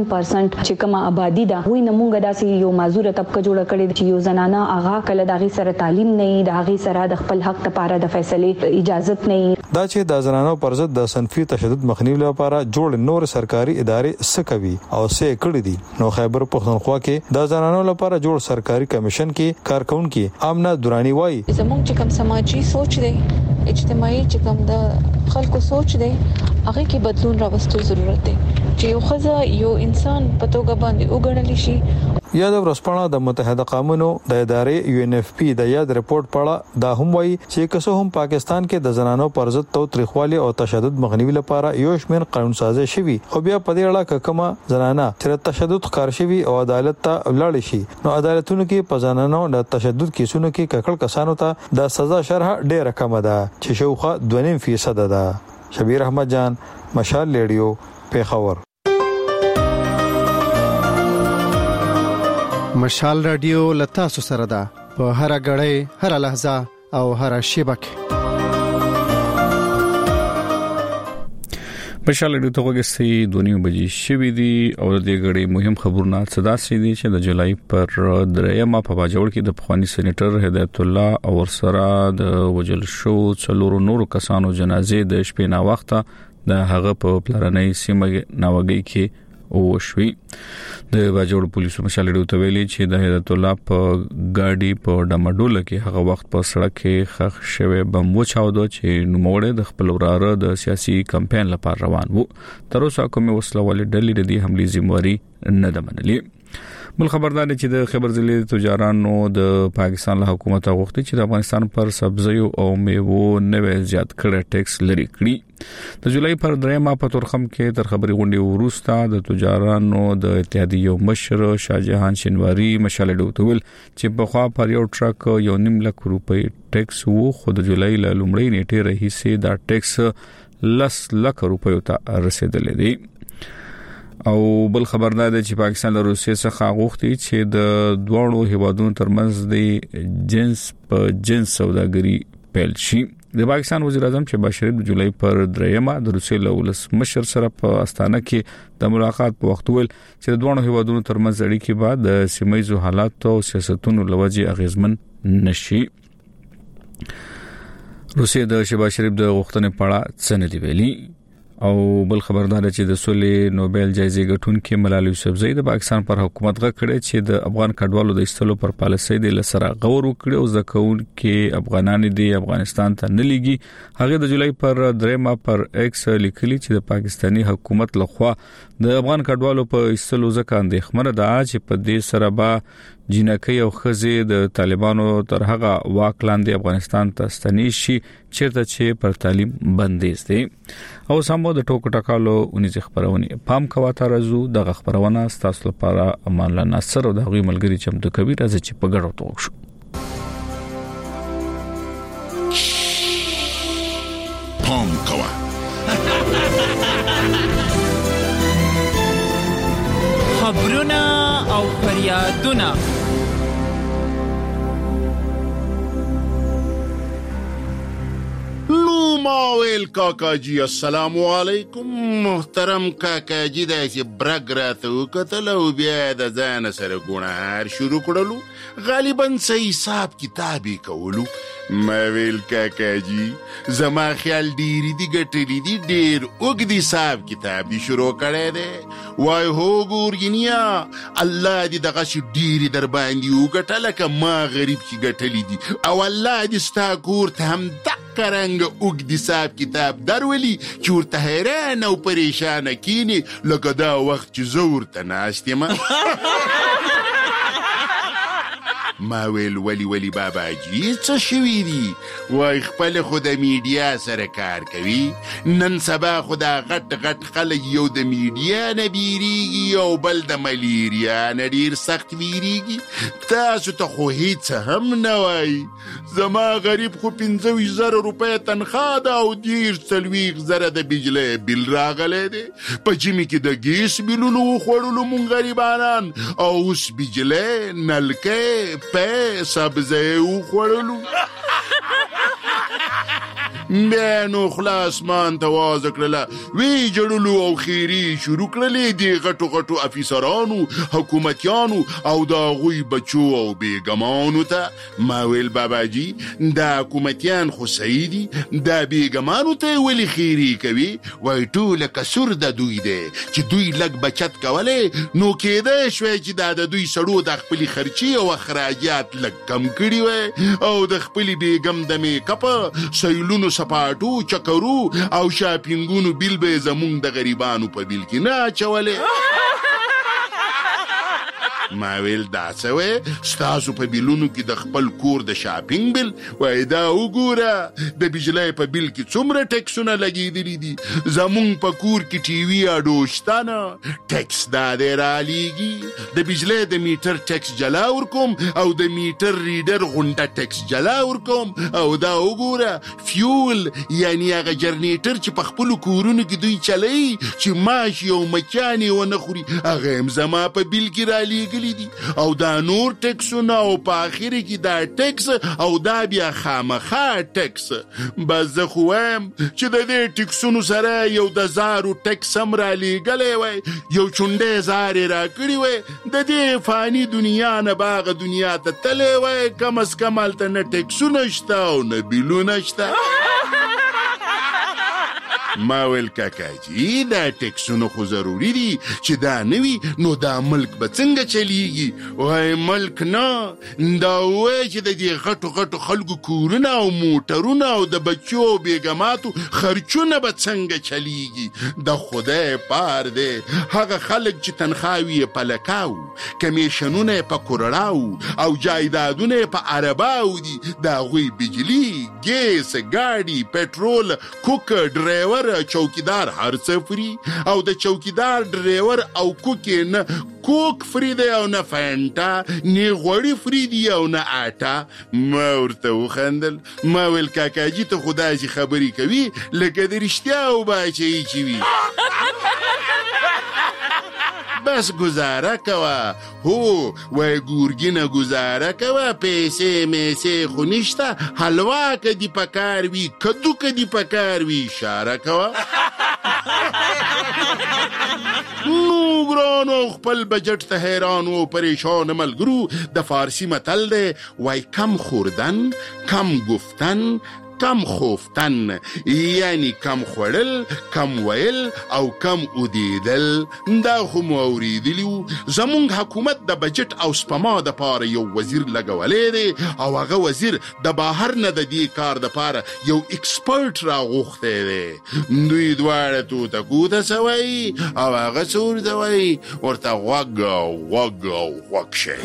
49% چې کما آبادی دا وای نه مونږ داسې یو معذوره طبقه جوړ کړي چې یو زنانه هغه کله داغي سره تعلیم نه هغه سره د خپل حق لپاره د فیصله اجازه نه دا چې د زنانو پر ضد د صنفي تشدد مخنیوي لپاره جوړ نور سرکاري ادارې سکوي او سې کړې دي نو خیبر پختونخوا کې د زنانو لپاره جوړ سرکاري کمیشن کې کارکونکو آمنه دورانی وای زموږ چې کوم سماجی سوچ دی اجتماعي چې کوم د خلکو سوچ دی هغه کې بدلون راوستو ضرورت دی چې یو خزه یو انسان په توګه باندې وګڼل شي. یا د ورسپانه د متحده قومونو د ادارې یو ان اف پی د یاد ریپورت پړه دا هم وایي چې کسو هم پاکستان کې د زنانو پر ضد توتریخوالي او تشدد مخنیوي لپاره یو شمېر قانون سازي شوی خو بیا په دې اړه کومه زنانه چې تشدد ښکار شوی او عدالت ته ولاړ شي نو عدالتونو کې په زنانو د تشدد کیسونو کې ککړ کسانو ته د سزا شرح ډیره کم ده چې شوخه 2.5% ده. شبیر احمد جان مشال ریډیو پیښور. مشال رادیو لتا سره ده په هر غړې هر لحظه او هر شیبه کې. مشال رادیو ته وګورئ 2:30 بجې شوې دي او د غړې مهم خبرونه صدا سي دي چې د جولای پر 3 په باجوړ کې د پخوانی سېنیټر هدایت الله او سره د وجل شو څلورو نورو کسانو جنازې د شپې نا وخته د هغه په پلرنۍ سیمه ناوګي کې او شوي. د باجوړ پولیسو مشال رادیو ته ویلي چې د هدایت الله په گاډي په ډمډول کې هغه وخت په سړک کې خخ شوی بم وچاودو چې نوموړی د خپل وراره د سیاسي کمپاین لپاره روان وو. تر اوسه کومه وسله والي ډلې د دې حملې ذمہواری نه ده منلې. بل خبردار چې د خبر ضلع تجارانو د پاکستان له حکومت غوښتي چې د افغانستان پر سبزیو او میوو نوې زیات کړه ټیکس لري کړي. د جولای پر 3 په تورخم کې تر خبري غونډې وروسته د تجارانو د اتحادیې مشر شاهجهان شینواری مشال رادیو ته ویل چې په خوا پر یو ټرک 1.5 لک روپۍ ټیکس وو، خو د جولای له لومړۍ نیټې راهیسې دا ټیکس 10 لک روپۍ ته رسیدلې دی. او بل خبردار دی چې پاکستان له روسیې څخه غوښتي چې د دوه هیوادونو ترمنځ د جنس په جنس سوداګري پیل شي. د پاکستان وزیر اعظم شهباز شریف د جولای پر 3 د روسیې له ولس مشر سره په استانه کې د ملاقات په وخت ویل چې د دوه هیوادونو ترمنځ اړیکې بعد د سیمایي حالات او سیاستونو لوجه اغیزمن نشي. روسیې د شهباز شریف د غوښتنې په اړه څه نه دی ویلي. او بل خبردار چې د سولې نوبل جایزې ګټونکې ملالۍ یوسفزۍ د پاکستان پر حکومت غږ کړی چې د افغان کډوالو د ایستلو پر پالیسۍ د لسره غور وکړي او ځکهون کې افغانان دي افغانستان ته نه لګي. هغه د جولای پر 3 پر ایکس لیکلي چې د پاکستانی حکومت لخوا د افغان کډوالو په ایستلو ځکه اندېښمنه ده چې په دې سره به جنکۍ او خزې د طالبانو تر هغه واک لاندې افغانستان ته ستنې شي چیرته چې پر تعلیم بندیز دي. او سمو د ټوک ټکالو اونې خبرونه پام کوا ته راځو د خبرونه ستاسو لپاره امان الله ناصر او د غوي ملګری چمتو کوي راځي چې په ګډو توګه شو. پام کوا خبرونه او فریادونه ماویل کاکا جی السلام علیکم. محترم کاکا جی داسې برګ راته وکتل او بیا د ځان سره ګونهار شروع کړلو. غالبا څه حساب کتابي کولو. ماویل کاکا جی زما خیال ډیری دی ګټلی دی ډیر اوږد حساب کتاب دی شروع کړی دی. وای هو ګورګینیا الله دې دغه شي ډیری در باندې وګټل که ما غریب چې ګټلی دی او الله دې ستا کور ته هم کرنګ اوږد حساب کتاب درولي چې ورته حیران او پریشان کینی لکه دا وخت چې زه ورته ناست یم. ما ویل ولی بابا جی څه شوي دي؟ وای خپل خو د میډیا سره کار کوي. نن سبا خو دا غټ خلک یو د میډیا نه بیریږي او بل د ملیریا نه ډیر سخت بیریږي. تاسو ته خو هیڅ هم نه وای. زما غریب خو 15,000 روپۍ تنخواه ده او 40,000 د بجلی بیل راغلی دی. په جمی کې د ګیس بیلونو وخوړلو مونږ غریبانان او اوس بجلی نلکې په سبزه وخوړلو. بیا نو خلاص مان تواز کړله وی جړلو او خیری شروع کړلې دی غټو افیسرانو حکومتیانو او دا غوی بچو او بیګمانو ته. ما ویل بابا جی دا حکومتیان خو صحیح دي دا بیګمانو ته ولی خیری کوي. وای ټول کسر د دوی دی چې دوی لګ بچت کوله نو کېده شوی چې دا د دوی سړو د خپل خرچي او اخراجات لګ کم کړي وای او د خپل بیګم د میک اپ سیلونو سپاټو چکرو او شاپینګونو بیل به زمونږ د غریبانو په بیل کې نه اچولې. ما ویل دا څه وی ستاسو په بیلونو کې د خپل کور د شاپینګ بیل وای دا وګوره د بجلی په بیل کې څومره ټیکسونه لګېدلي دي. زمونږ په کور کې ټي وي اډو شته نه ټیکس دا دی رالیږي. د بجلی د میټر ټیکس جلا ورکوم او د میټر ریډر غونډه ټیکس جلا ورکوم. او دا وګوره فیول یعنی هغه جرنیټر چې په خپلو کورونو کې دوی چلی چې ماش او مچانې ونه خوري هغه هم زما په بیل کې رالیږي. کړی دي او دا نور ټیکسونه او په اخر کې دا ټیکس او دا بیا خامخا ټیکس. بس زه خو وایم چې د دې ټیکسونو سره یو د زارو ټیکس هم رالیږلی وای، یو چونډی زار یې راکړي وای، د دې فاني دنیا نه باغه دنیا ته تللی وای، کم از کم هلته نه ټیکسونه شته او نه بیلونه شته. ما ویل کاکاجي دا ټیکسونه خو ضروري دي چې دا نه وي نو دا ملک به څنګه چلیږي؟ وای ملک نه، دا وای چې د دې غټو غټو خلکو کورونه او موټرونه او د بچو او بیګماتو خرچونه به څنګه چلیږي؟ د خدای پار دی هغه خلک چې تنخواوي یې په لکاو، کمیشنونه یې په کورړاو او جایدادونه یې په عرباو دي، د هغوی بجلي، ګیس، ګاډي، پټرول، کوک، ډرایور، چوکیدار هر څه فری، او د چوکیدار ډرایور او کوک نه کوک فری دی او نه فانټا، نه غوړي فری دی او نه آټا. ما ورته وخندل، ما ویل کاکاجي ته خو داسې خبرې کوي لکه د رښتیا او باچهي چې وي. بس گزاره کوه. هو وای ګورګینه گزاره کوه، پیسې میسې خو نشته، حلوا که دی پکار وي، کدو که دی پکار وي، اشاره کوه. نو ګرانو خپل بجټ ته حیران و پریشان ملګرو. د فارسی متل دی وای کم خوردن، کم گفتن، کم خوفتن، یعنی کم خوړل، کم ویل او کم اودیدل. دا خو مو اوریدلیو. زمونږ حکومت د بجټ او سپما د پاره یو وزیر لګولی دی او هغه وزیر د بهر نه د دې کار د پاره یو ایکسپرټ راغوښتی دی. دوی دواړه توته کوته څه وایي او هغه څه ورته وایي، ورته غوږ او غوږ او غوږ شئ.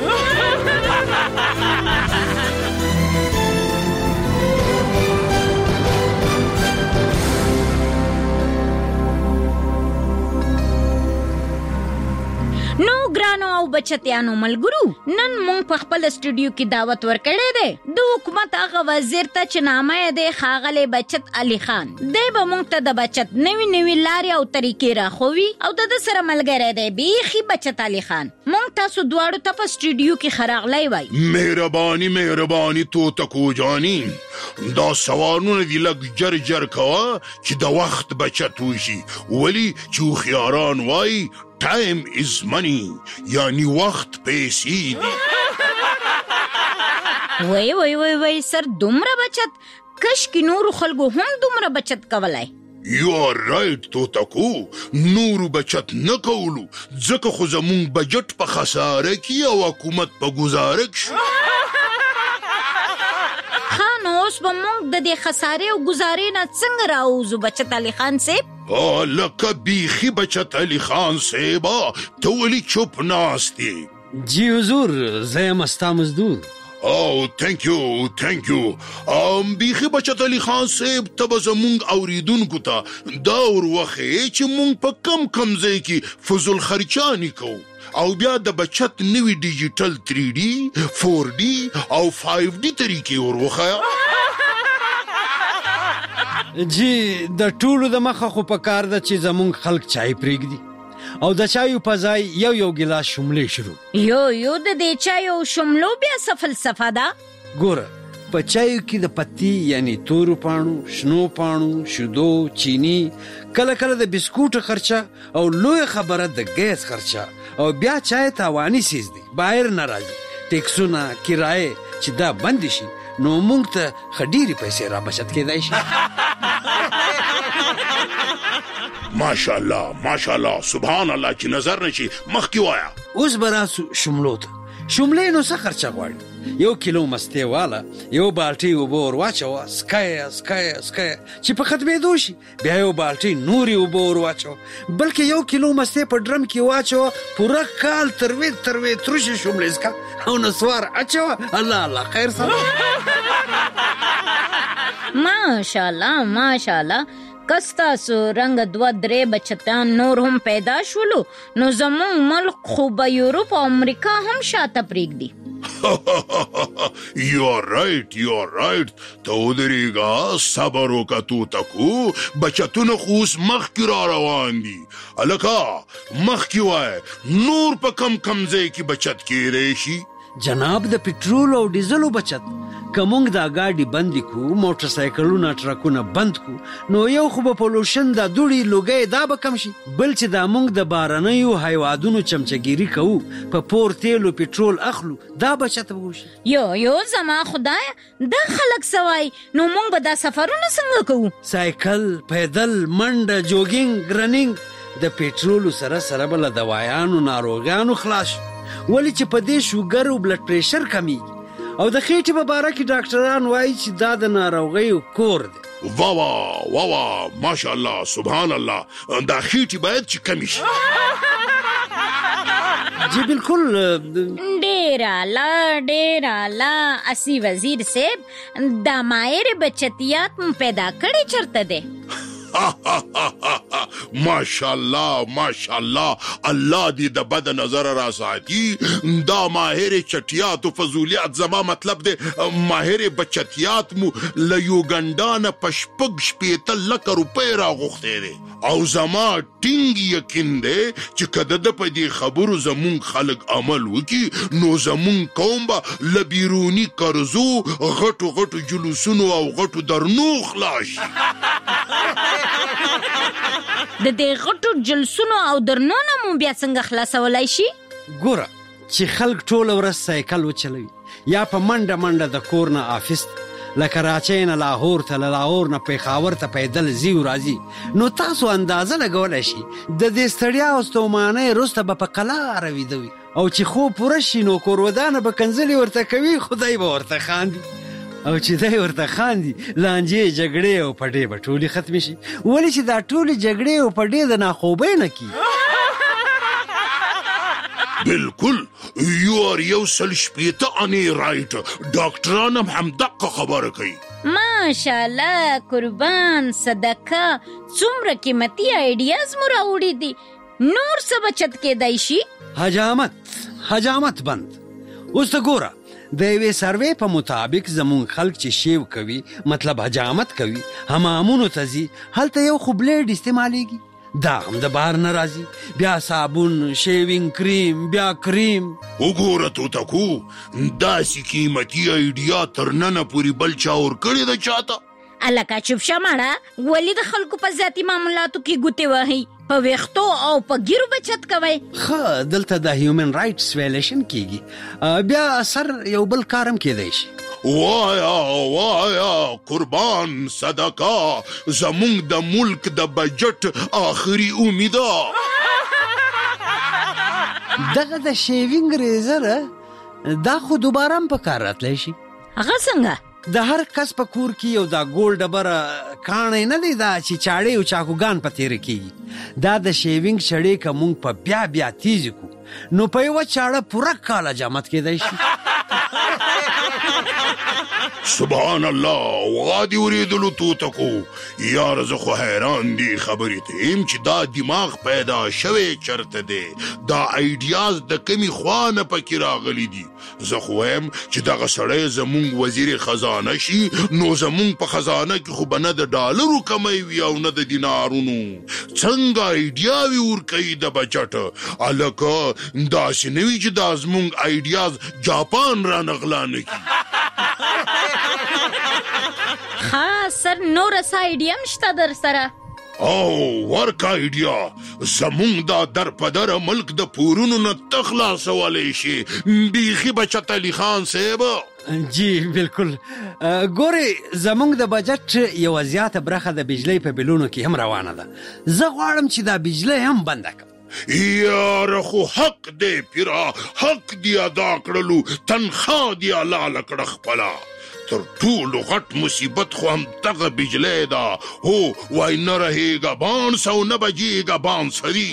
نو ګرانو او بچتیانو ملګرو، نن مونږ په خپل استودیو کې دعوت ورکړی دی د حکومت هغه وزیر ته چې نامه یې دی ښاغلی بچت علي خان. دی به مونږ ته د بچت نوي نوي لارې او طریقې راښوي او د ده سره ملګری دی بیخي بچت علي خان. مونږ تاسو دواړو ته په استودیو کې ښه راغلی وای. مهرباني مهرباني توتکو جاني، دا سوالونه دي لږ جر جر کوه چې د وخت بچت وشي. ولې چې هوښیاران وایي time is money، یعنی وخت پیسې دي. وای وای وای وای سر دومره بچت، کشکې نورو خلکو هم دومره بچت کولای. You are right توتکو، نورو بچت نه کولو ځکه خو زمونږ بجټ په خساره کې او حکومت په ګزاره کې شو. خان اوس به مونږ د دې خسارې او ګزارې نه څنګه راوځو بچت علي خان صاحب؟ لکه بیخي بچت علي خان صاحبه، ته ولې چوپ ناست یې؟ جی حضور، زه یم ستا مزدور. او تhank you بیخي بچت علي خان صاحب ته به زمونږ اوریدونکو ته دا وروښیې چې مونږ په کم ځای کې فضل خرچاني کوو او بیا د بچت نوي ډیجیټل 3D 4D او 5D طریقې وروښیه. جی د ټولو د مخه خو په کار ده چې زمونږ خلک چای پرېږدي او د چایو په ځای یو ګیلاس شملې شروع. یو د دې چایو شملو بیا څه فلسفه ده؟ ګوره، په چایو کې د پتی یعنی تورو پاڼو، شنو پاڼو، شیدو، چینی، کله کله د بسکوټو خرچه او لوی خبره د ګیس خرچه او بیا چای تاواني سیز دی، بایر نه راځي. ټیکسونه، کرایې چې دا بند شي نو مونږ ته خډيري پیسې را بچت کېدای شي. ماشاءالله سبحان الله، چې نظر نشي مخکې وایا. اوس به راسو شملو ته. شملې نو څه خرچه غواړي؟ 1 کیلو مستې والا، یو بالټي اوبه ور واچوه، سکایه چې په ختمېدو شي، بیا یو بالټي نورې اوبه ور واچوه، بلکې 1 کیلو مستې په ډرم کې واچوه، پوره کال تروې تروشې شملې څکه او نسوار اچوه. الله خیر سره. ماشاءالله کستاسو رنگ 2-3 بچتان نور هم پیدا شولو نو زمون ملک خو به یورپ او امریکا هم شاته پریږدي. You're right. ته ودرېږه صبر وکړه توتکو بچتونه خو اوس مخکې را روان دي هلکه مخکې وایه نور په کم ځای کې بچت کیدی شي جناب د پټرول او ډیزلو بچت که موږ دا ګاډي بندې کړو موټر سایکلونه ټرکونه بند کړو نو یو خو به پولوشن د دوړې لوګی دا به کم شي بل چې دا موږ د بارنیو هیوادونو چمچګیري کوو په پور تیلو پټرول اخلو دا بچت به وشي یو زما خدای دا خلک سوای نو موږ به دا سفرونه څنګه کوو سایکل پیدل منډه جوګینګ رنینګ د پټرولو سره به له دوایانو ناروغیانو خلاص ولی چې په دې شوګر او بلډ پریشر کمیږي او د خېټې په باره کې ډاکټران وایي چې دا د ناروغیو کور دی وا ماشاءالله سبحان الله دا خېټې باید چې کمی شي جی بالکل ډیر اعلی اسی وزیر صاحب دا ماهر بچتیات پیدا کړي چرته دی ماشاءالله الله دې د بد نظر را ساتي دا ماهر چټیات او فضولیات زما مطلب دی ماهر بچتیات مو له یوګنډا نه په 6 لک روپۍ راغوښتې دی او زما ټینګ یقین دی چې که د په دې خبرو زمونږ خلک عمل وکړي نو زمونږ قوم به له بیروني قرضو غټو جلوسونو او غټو درنو خلاص د دې غټو جلسونو او درنو نه مو بیا څنګه خلاصولای شي ګوره چې خلک ټوله ورځ سایکل وچلوي یا په منډه د کور نه آفیس له کراچۍ نه لاهور ته له لاهور نه پیښاور ته پیدل ځي او راځي نو تاسو اندازه لګولی شي د دې ستړیا او ستومانۍ وروسته به په قلاره ویده وي او چې خوب پوره شي نو کورودانه به کنځلې ورته کوي خدای به ورته خاندي او چې دی ورته خاندي لانجې جګړې او پډې به ټولې ختمې شي ولې چې دا ټولې جګړې او پډې د ناخوبۍ نه کي بالکل یو آر یو سل شپېته انې رایټ ډاکټران هم همدقه خبره کوي ماشاءالله قربان صدقه څومره قیمتي آیډیاز مو راوړي دي نور څه بچت کیدای شي حجامت بند اوس ته ګوره د یوې سروې په مطابق زمونږ خلک چې شیو کوي مطلب حجامت کوي حمامونو ته ځي هلته یو خو بلیډ استعمالیږي دا هم د بهر نه راځي بیا صابون شیوینګ کریم بیا کریم وګوره توتکو داسې قیمتي آیډیا تر ننه پورې بل چا ورکړې ده چاته الکه چوپ شه ماړه ولې د خلکو په ذاتي معاملاتو کې ګوتې وهئ په ویښتو او په ګیرو بچت کوئ ښه دلته د هیومن رایټس ویلیشن کیږي بیا اثر یو بل کارم کیدی شي وایا قربان صدقه زمونږ د ملک د بجټ آخري امیده دغه د شیوینګ ریزر دا خو دوباره هم په کار راتلی شي هغه څنګه د هر کس په کور کې یو دا ګول ډبره کاڼی نه دی دا چې چاړې او چاقوګان په تیره کېږي دا د شیوینګ چړې که موږ په بیا تیزې کړو نو په یوه چاړه پوره کال حجامت کیدی شي سبحان الله وادي اوریدلو توتکو یار زه خو حیران دي خبرې ته یم چې دا دماغ پیدا شوی چرته دی دا آیډیاز د کمی خوا نه پکې راغلی دي زه خو وایم چې دغه سړی زمونږ وزیر خزانه شي نو زمونږ په خزانه کې خو به نه د ډالرو کمی وي او نه د دینارونو څنګه آیډیاوي ورکوي د بچټ هلکه داسې نه وي چې دا زمونږ آیډیاز جاپان را نغلا نه کي سر نور آیډیا هم شته در سره او ورک آیډیا زمونږ دا در په در ملک د پورونو نه تخلاصولی شي بیخي بچت علي خان صاحب جی بالکل ګورې زمونږ د بجټ یوه زیاته برخه د بجلۍ په بلونو کې هم روانه ده زه غواړم چې دا بجلۍ هم بنده کړم یاره خو حق دی پیرا حق دی ادا کړلو تنخوا دی حلاله کړه خپله تر ټولو غټ مصیبت خو هم دغه بجلی ده هو وای نه رهېږه بانس او نه بجېږه بانسري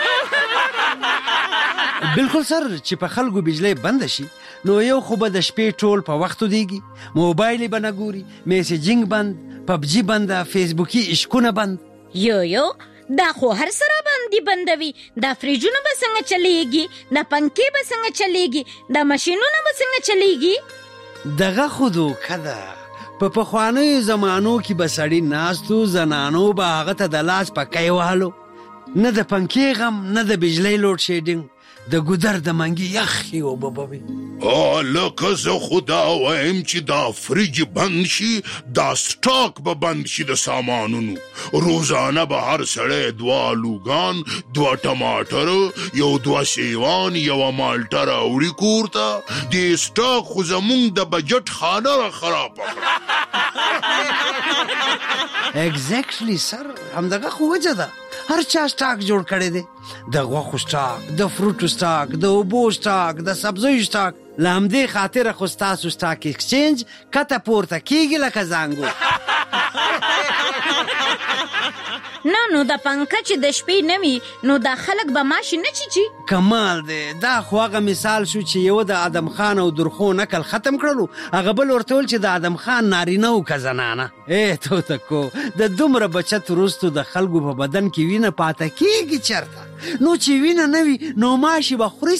بالکل سر چې په خلکو بجلی بنده شي نو یو خو به د شپې ټول په وخت ودیږي موبایل به نه ګوري میسیجینګ بند پبجي بنده فیسبوکي عشقونه بند یو دا خو هر سره بند هم دی بندوي، دا فریجونه به څنګه چلیږي، دا پنکې به څنګه چلیږي، دا ماشینونه به څنګه چلیږي؟ دغه خو دوکه ده. په پخوانیو زمانو کې به سړي ناستو، زنانو به هغه ته د لاس پکۍ وهلو. نه د پنکې غم، نه د بجلۍ لوډ شیډینګ، د ګودر د منګي یخې اوبه به وي. لکه زه خو دا وایم چې دا فریج بند شي، دا سټاک به بند شي د سامانونو. روزانه به هر سړی 2 آلوګان، 2 ټماټر، یو 2 سیوان، یوه مالټه راوړي کور ته. دې سټاک خو زمونږ د بجټ خانه را خرابه اگزیکټلی سر، همدغه خو وجه ده. هر چا سټاک جوړ کړی دی، د غوښو سټاک، د فروټو سټاک، د اوبو سټاک، د سبزیو سټاک. له همدې خاطره خو ستاسو سټاک ایکسچینج کته پورته کیږي لکه زانګو. نو د پنکه چې د شپې نه وي نو دا خلک به ماشي نه چیچي. کمال دی. دا خو هغه مثال شو چې یو د ادم خان او درخو نکل ختم کړلو، هغه بل ورته ویل چې د ادم خان نارینه او که زنانه. توتکو د دومره بچت وروستو د خلکو په بدن کې وینه پاته کیږي چرته؟ نو چې وینه نه وي نو ماشي به خوري.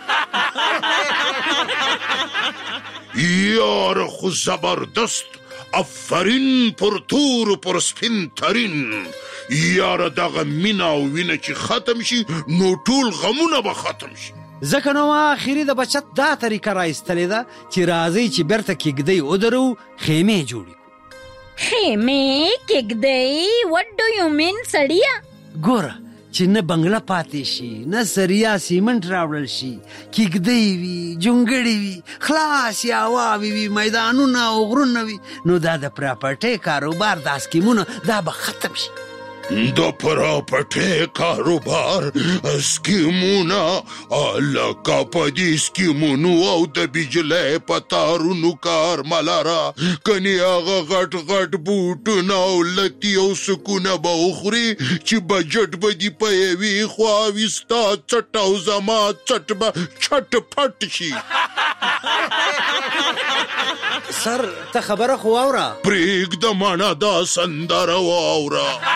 یار خو زبردست، افرین پر تور پر سپین ترین. یاره دغه مینه او وینه چې ختم شي نو ټول غمونه به ختم شي. ځکه نو آخري د بچت دا طریقه رایستلې ده چې راځئ چې بیرته کېږدۍ ودرو، خیمې جوړې کړو. خیمې کېږدۍ؟ what do you mean سړیه؟ ګوره چې نه بنګله پاتې شي، نه سریا سیمنټ راوړل شي، کېږدۍ وي، جونګړې وي، خلاص هواوې وي، میدانونه او غرونه وي، نو دا د پراپرټۍ کاروبار دا سکیمونه دا به ختم شي. د پراپرټۍ کاروبار سکیمونه، لکه په دې سکیمونو او د بجلۍ په تارونو کار ملاره. کنې هغه غټ غټ بوټونه او لتي او سکونه به وخوري چې بجټ به دي په یوې خوا وي، ستا چټ او زما چټ به چټ پټ شي. سر ته خبره خو واوره. پرېږده مانا دا سندره واوره.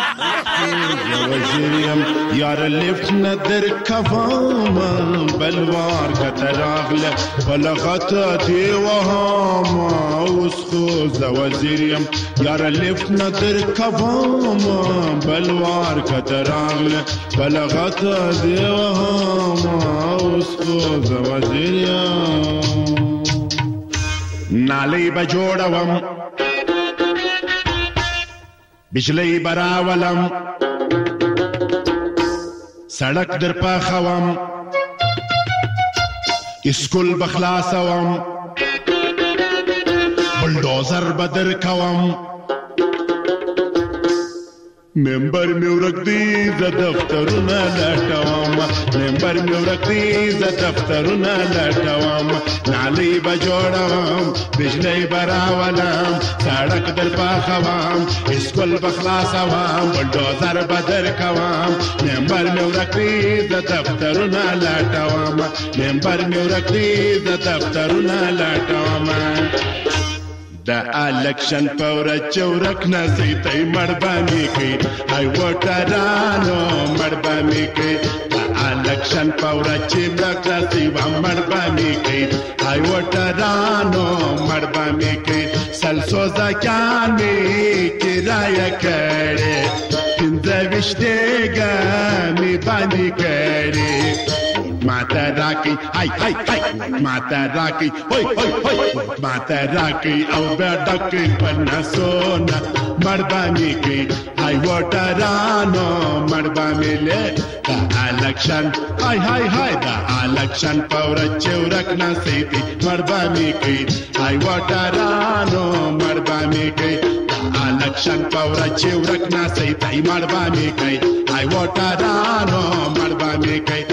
وزیریم یار لیفت ندر کواما، بلوار کتراغله بلغتا دیوهاما. اوس خو ز وزیریم یار لیفت ندر کواما، بلوار کتراغله بلغتا دیوهاما. اوس خو ز وزیریم نالی بجوڑوم، بجلی براولم، سڑک در پاخوم، اسکول بخلاصوم، بلدوزر بدر کوم. ممبر می ورک دی ز دفترونه لټوم، ممبر می ورک دی ز دفترونه لټوم. نالی بجوړوم، بجلی براولم، سړک در پاخوم، اسکول بخلاصوم، بلدوزر بدر کوم. ممبر می ورک دی ز دفترونه لټوم، ممبر می ورک دی ز دفترونه لټوم. دا الکشن پورا چورک نسی تی مردانی کی، ای ووټرانو مردانی کی. دا الکشن پورا چورک نسی و مردانی کی، ای ووټرانو مردانی کی. سلسو زکان می کرایه کړي، پنځه ویشتې می باندې کړي. ماتا راکی های های های، ماتا راکی هوی هوی هوی، ماتا راکی او بیڈکی پنسونا مردانی کی. های ووټرانو مردانی له دا الکشن های های های، دا الکشن پورا چورک نسیتی مردانی کی. های ووټرانو مردانی کی، دا الکشن پورا چورک نسیتی مردانی کی. های ووټرانو مردانی کی.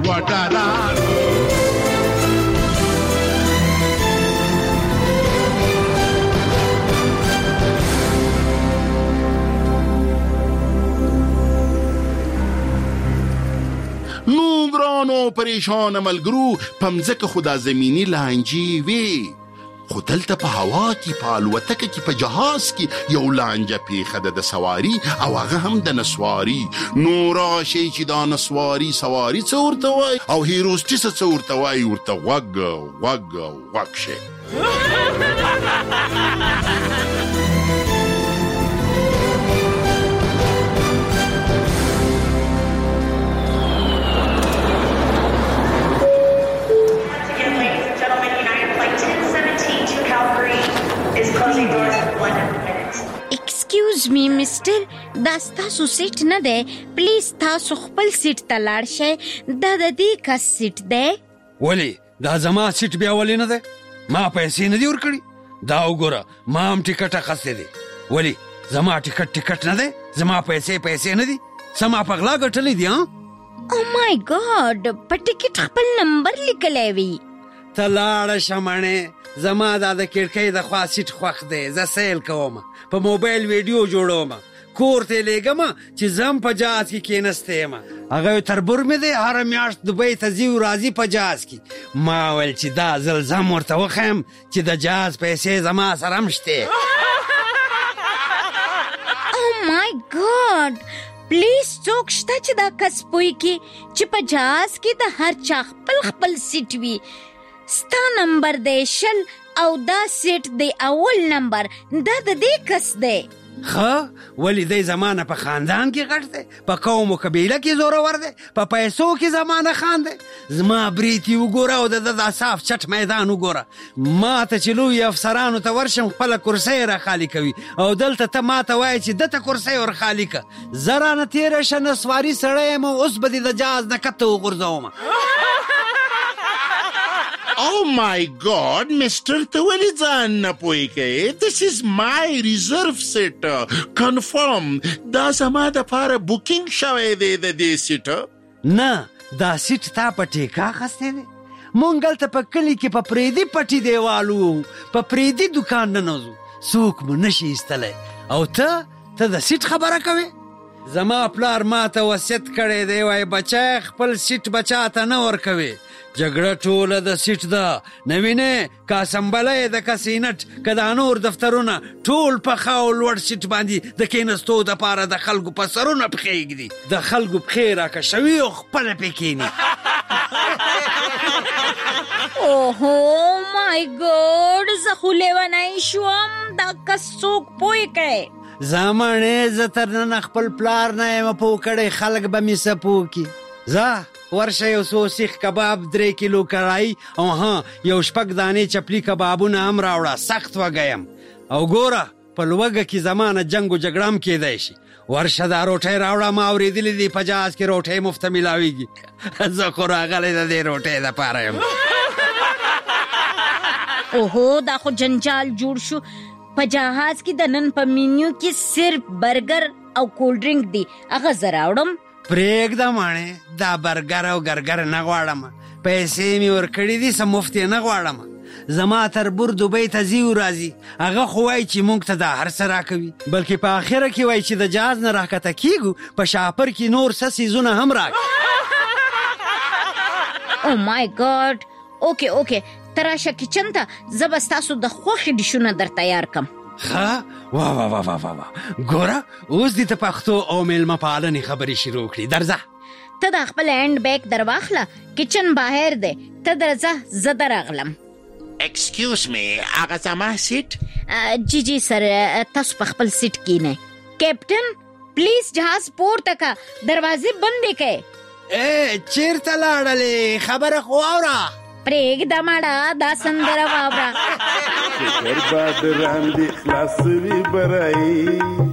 نو ګرانو پریشان ملګرو، پمځکه خدا زمینی لانجی وی، خو دلته په هوا کې په الوتکه کې په جهاز کې یو لانجه پیښه ده د سواري او هغه هم د نسواري. نو راشئ چې دا نسواري سواري څه ورته وایي او هیروسټیس څه ورته وایي ورته غوږ شئ. ایکسکیوز می میسټر، دا ستاسو سیټ نه دی. پلیز تاسو خپل سیټ ته لاړ شئ. دا د دې کس سیټ دی. ولی دا زما سیټ بیا ولی نه دی؟ ما پیسې نه دي ورکړي. دا وګوره ما هم ټیکټ اخیستی دی. ولی زما ټیکټ نه دی؟ زما پیسې نه دي؟ سما په غلا ګټلې دي؟ او مای ګاډ، په ټیکټ خپل نمبر لیکلی وي. ته لاړه شمنې، زما دا د کړکۍ د خوا سیټ خوښ دی. زه سیل کوم، په موبایل ویډیو جوړوم، کور ته لیږم چې زم په جهاز کې کېنستی یم. هغه تربور مې دی هره میاشت دوبۍ ته ځي او راځي په جهاز کې. ما ویل چې دا ځل زم ورته وښیم چې د جهاز پیسې زما سره هم شتې. او مای ګاډ، پلیز څوک شته چې دا کس پوي کې چې په جهاز کې د هر چا خپل سیټ وي. ستا نمبر دی 20 او دا سیټ دی اول نمبر. دا د دې کس دی. ولی دی زمانه په خاندان کې غټ دی، په قوم و قبیله کې زورور دی، په پیسو کې زمانه خان دی. زما بریتي وګوره او د صاف چټ میدان وګوره. ما ته چې لوی افسرانو ته ورشم خپله کرسۍ را خالي کوي او دلته ته ما ته وایې چې دته کرسۍ ور خالي که. زه رانه تېره شه نسواري سړی یم، اوس به دې د جهاز نه کته وغورځوم. Oh my God, Mr. ته ولې ځان نه پوهې کوې؟ This is my reserve seat. Confirm. دا زما دپاره بوکینګ شوی دی د دې سیټ. نه، دا سیټ تا په ټیکه اخیستی دی. مونږ هلته په کلي کې په پریدي پټي دیوال وو، په پریدي دوکان ننوځو، څوک مو نشي ایستلی. او ته د سیټ خبره کوې؟ زما پلار ما ته وصیت کړی دی، وایي بچی خپل سیټ بچا ته نه ورکوې. جګړه ټوله د سیټ ده، نه وینې که اسمبلی د که سینټ که دا نور دفترونه ټول په ښه او لوړ سیټ باندې د کېنستو دپاره د خلکو په سرونه پښې ږدي. د خلکو پښې راکشوي او خپله پې کېني. اوهو مای ګاډ، زه خو لیونی شوم. دا کس څوک پوه کړی؟ زمانې زه تر ننه خپل پلار نه یم پوه کړی، خلک به مې څه پوه کړي. ځه ورشه یو څو سیخ کباب 3 کیلو کړای او یو 6 دانې چپلی کبابونه هم راوړه، سخت وږی یم. او ګوره په لوږه کې زمانه جنګ و جګړه هم کیدی شي. ورشه دا روټۍ راوړه، ما اورېدلي دي په جهاز کې روټۍ مفته میلاویږي. زه خو راغلی د دې روټۍ دپاره یم. اوهو دا خو جنجال جوړ شو. په جهاز کې د نن په مینیو کې صرف برګر او کولډ ډرینک دی. هغه زه راوړم. پرېږده ماڼې، دا برګر او ګرګر نه غواړم. پیسې مې ورکړي دي، څه مفت یې نه غواړم. زما تربور دوبۍ ته ځي او راځي، هغه خو وایي چې موږ ته دا هر څه راکوي، بلکې په آخره کې وایي چې د جهاز نه راکته کېږو په شاپر کې نور څه څیزونه هم راکړي. او مای ګاډ. اوکې ته راشه کچن ته، زه به ستاسو د خوښې ډیشونه در تیار کم. وا ګوره اوس دې ته پښتو او میلمه پالنې خبرې شروع کړي. درځه ته د خپل هینډ بیگ در واخله، کچن بهر دی. ته درځه، زه درغلم. ایکسکیوز می، هغه زما سیټ؟ جی سر، تاسو په خپل سیټ کینئ. کیپټن پلیز جهاز پورته کا، دروازې بندې کړئ. چیرته لاړلې؟ خبره خو واوره. پرېږده ماړه، دا سندره واوره. شکر بادران دې خلاصوي برایي،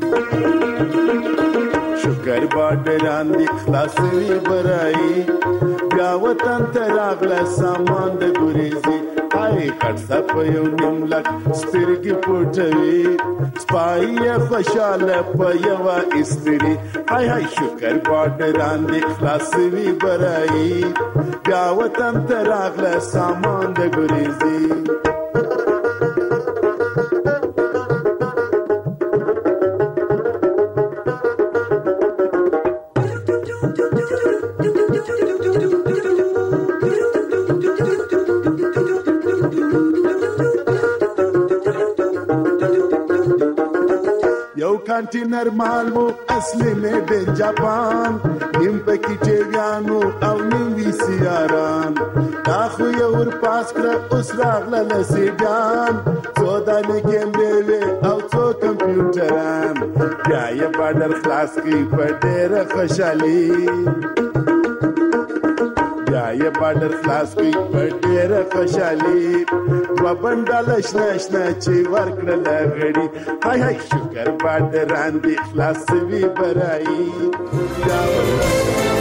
شکر بادران دې خلاصوي برایي، بیا وطن ته راغله سامان د ګریزي. هاي کټسه په یو نیم لک سترګې پټوي، سپایي خوشاله په یوه استري. هاي شکر بادران دې خلاصوي برایي، بیا وطن ته راغله سامان د ګریزي. لانټي نرمال وو اصلي مې د جاپان نیم پکې ټیویانو او نیم وی سیاران دا خو یو ور پاس کړ اوس راغله لسیډان څو دانې کیمرې او څو کمپیوټران بیا یې بارډر خلاص کړي په ډېره خوشحالي یا بارډر خلاص کوي په ډېره خوشحالي دوه بنډله شنه شنه چې ورکړله غړي هاي هاي شکر بارډران دې خلاص سوي برایي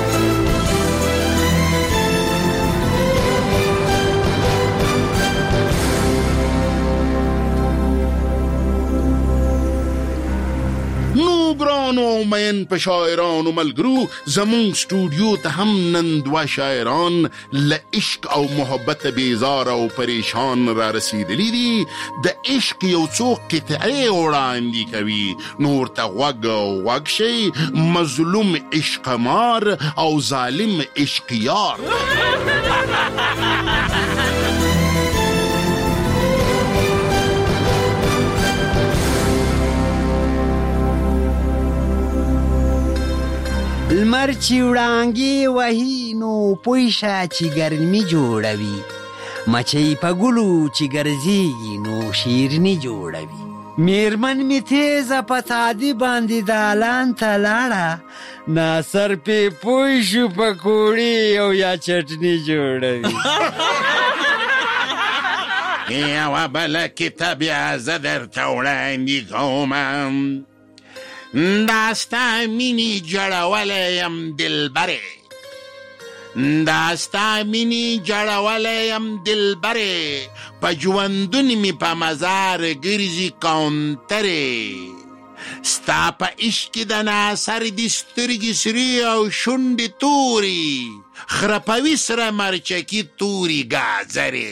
ګرانو مین په شاعرانو ملګرو زمون سټوډیو ته هم نن دوه شاعران له عشق او محبت بیزار او پریشان را رسیدلی دي د عشق یو څو قطعې وړاندې کوي نور ته غوږ شي مظلوم عشق مار او ظالم عشق یار لمر چې وړانګې وهي نو پوه شه چې ګرمي جوړوي مچۍ په ګلو چې ګرځېږي نو شیرني جوړوي میرمن مې تیزه په تادي باندې دالان ته لاړه ناصر پې پوه شو پکوړې او یا چټني جوړوي یوه بله کتاب یا زه درته وړاندې کوم دا ستا مینی جړولی یم دلبرې دا ستا مینی جړولی یم دلبرې په ژوندون می په مزار ګرځي کاونترې ستا په عشق کې د ناصر دي سترګې سرې او شونډې تورې خرپوي سره مرچکي تورې ګازرې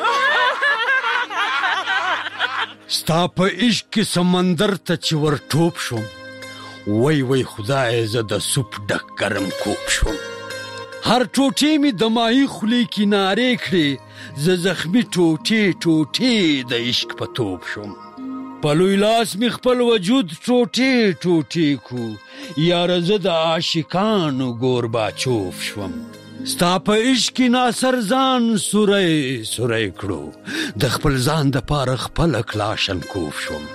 ستا په عشق کې سمندر ته چې ور ټوپ شوم وای خدای زه د سوپ ډک ګرم کوب شوم هر ټوټې مې د ماهي خولې کنارې کړې زه زخمي ټوټې د عشق په توپ شوم په لوی لاس مې خپل وجود ټوټې کو یاره زه د عاشقانو ګورباچوف شوم ستا په عشق کې ناصر ځان سوری کړو د خپل ځان دپاره خپله کلاشنکوف شوم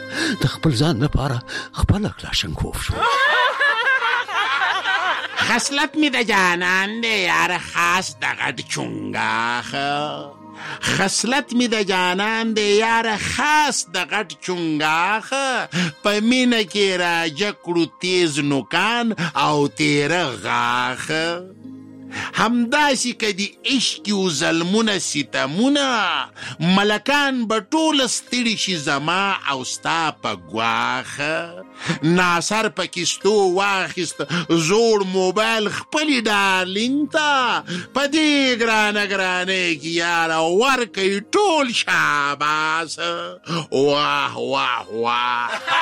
خصلت می د جانان دی یار خاص د غټ چونګاخه خصلت می د جانان دی یار خاص د غټ چونګاخه په مینه کې راجه کړو تیز نوکان او تیره غاخه همداسې که د عشق و ظلمونه ستمونه ملکان به ټوله ستړي شي زما او ستا په ګواښه ناصر په کیستو واخیست زوړ موبایل خپلې ډارلینګ ته په دې ګرانۍ کې یاره ورکوي ټول شاباس واه واه واه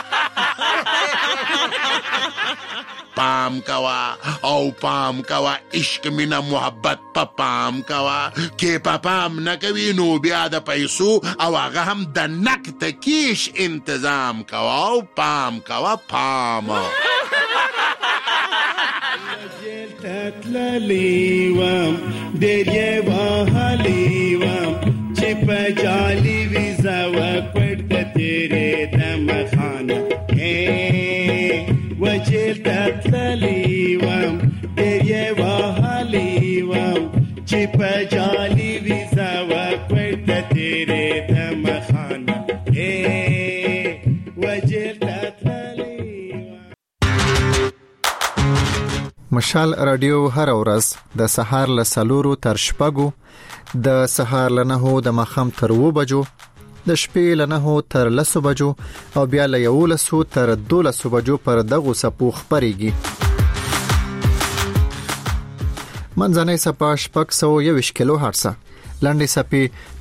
پام کوا عشق مینا محبت پام کوا کې پام نکوي نو بیا د پیسو او هغه هم د نقد کیش انتظام کوا او پام کوا تتللی وم درې وهلی وم چې په جالي ویزا وکړ د تیرې د مخانه وجل تتللی وم درې وهلی وم چې په جالي ویزا وکړ د تیرې د مخانه وجل مشال رادیو هر ورځ د سهار له 4 تر 6 د سهار له 9 د مخام تر 2 بجو د شپې له 9 تر 10 بجو او بیا له 11 تر 12 بجو پر دغه سپو خبريږي منځنۍ سپا 621 کیلو هرتز لاندې سپي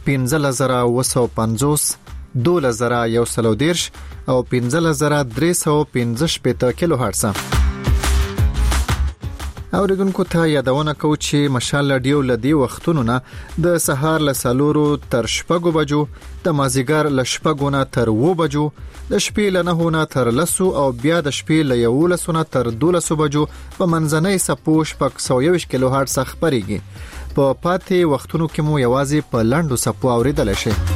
15950 2110 او 15315 کیلو هرتز اوریدونکو ته یادونه کوم چې مشال رادیو لدی وختونو نه د سهار له 4 تر 6 بجو، د مازیګر له 6 نه تر 9 بجو، د شپې له 9 نه تر 10 او بیا د شپې له 11 نه تر 12 بجو په منځنۍ سپوش په 120 کیلو هرتز خبريږي. په پاتې وختونو کې مو یوازې په لاندو سپو اوریدل شي.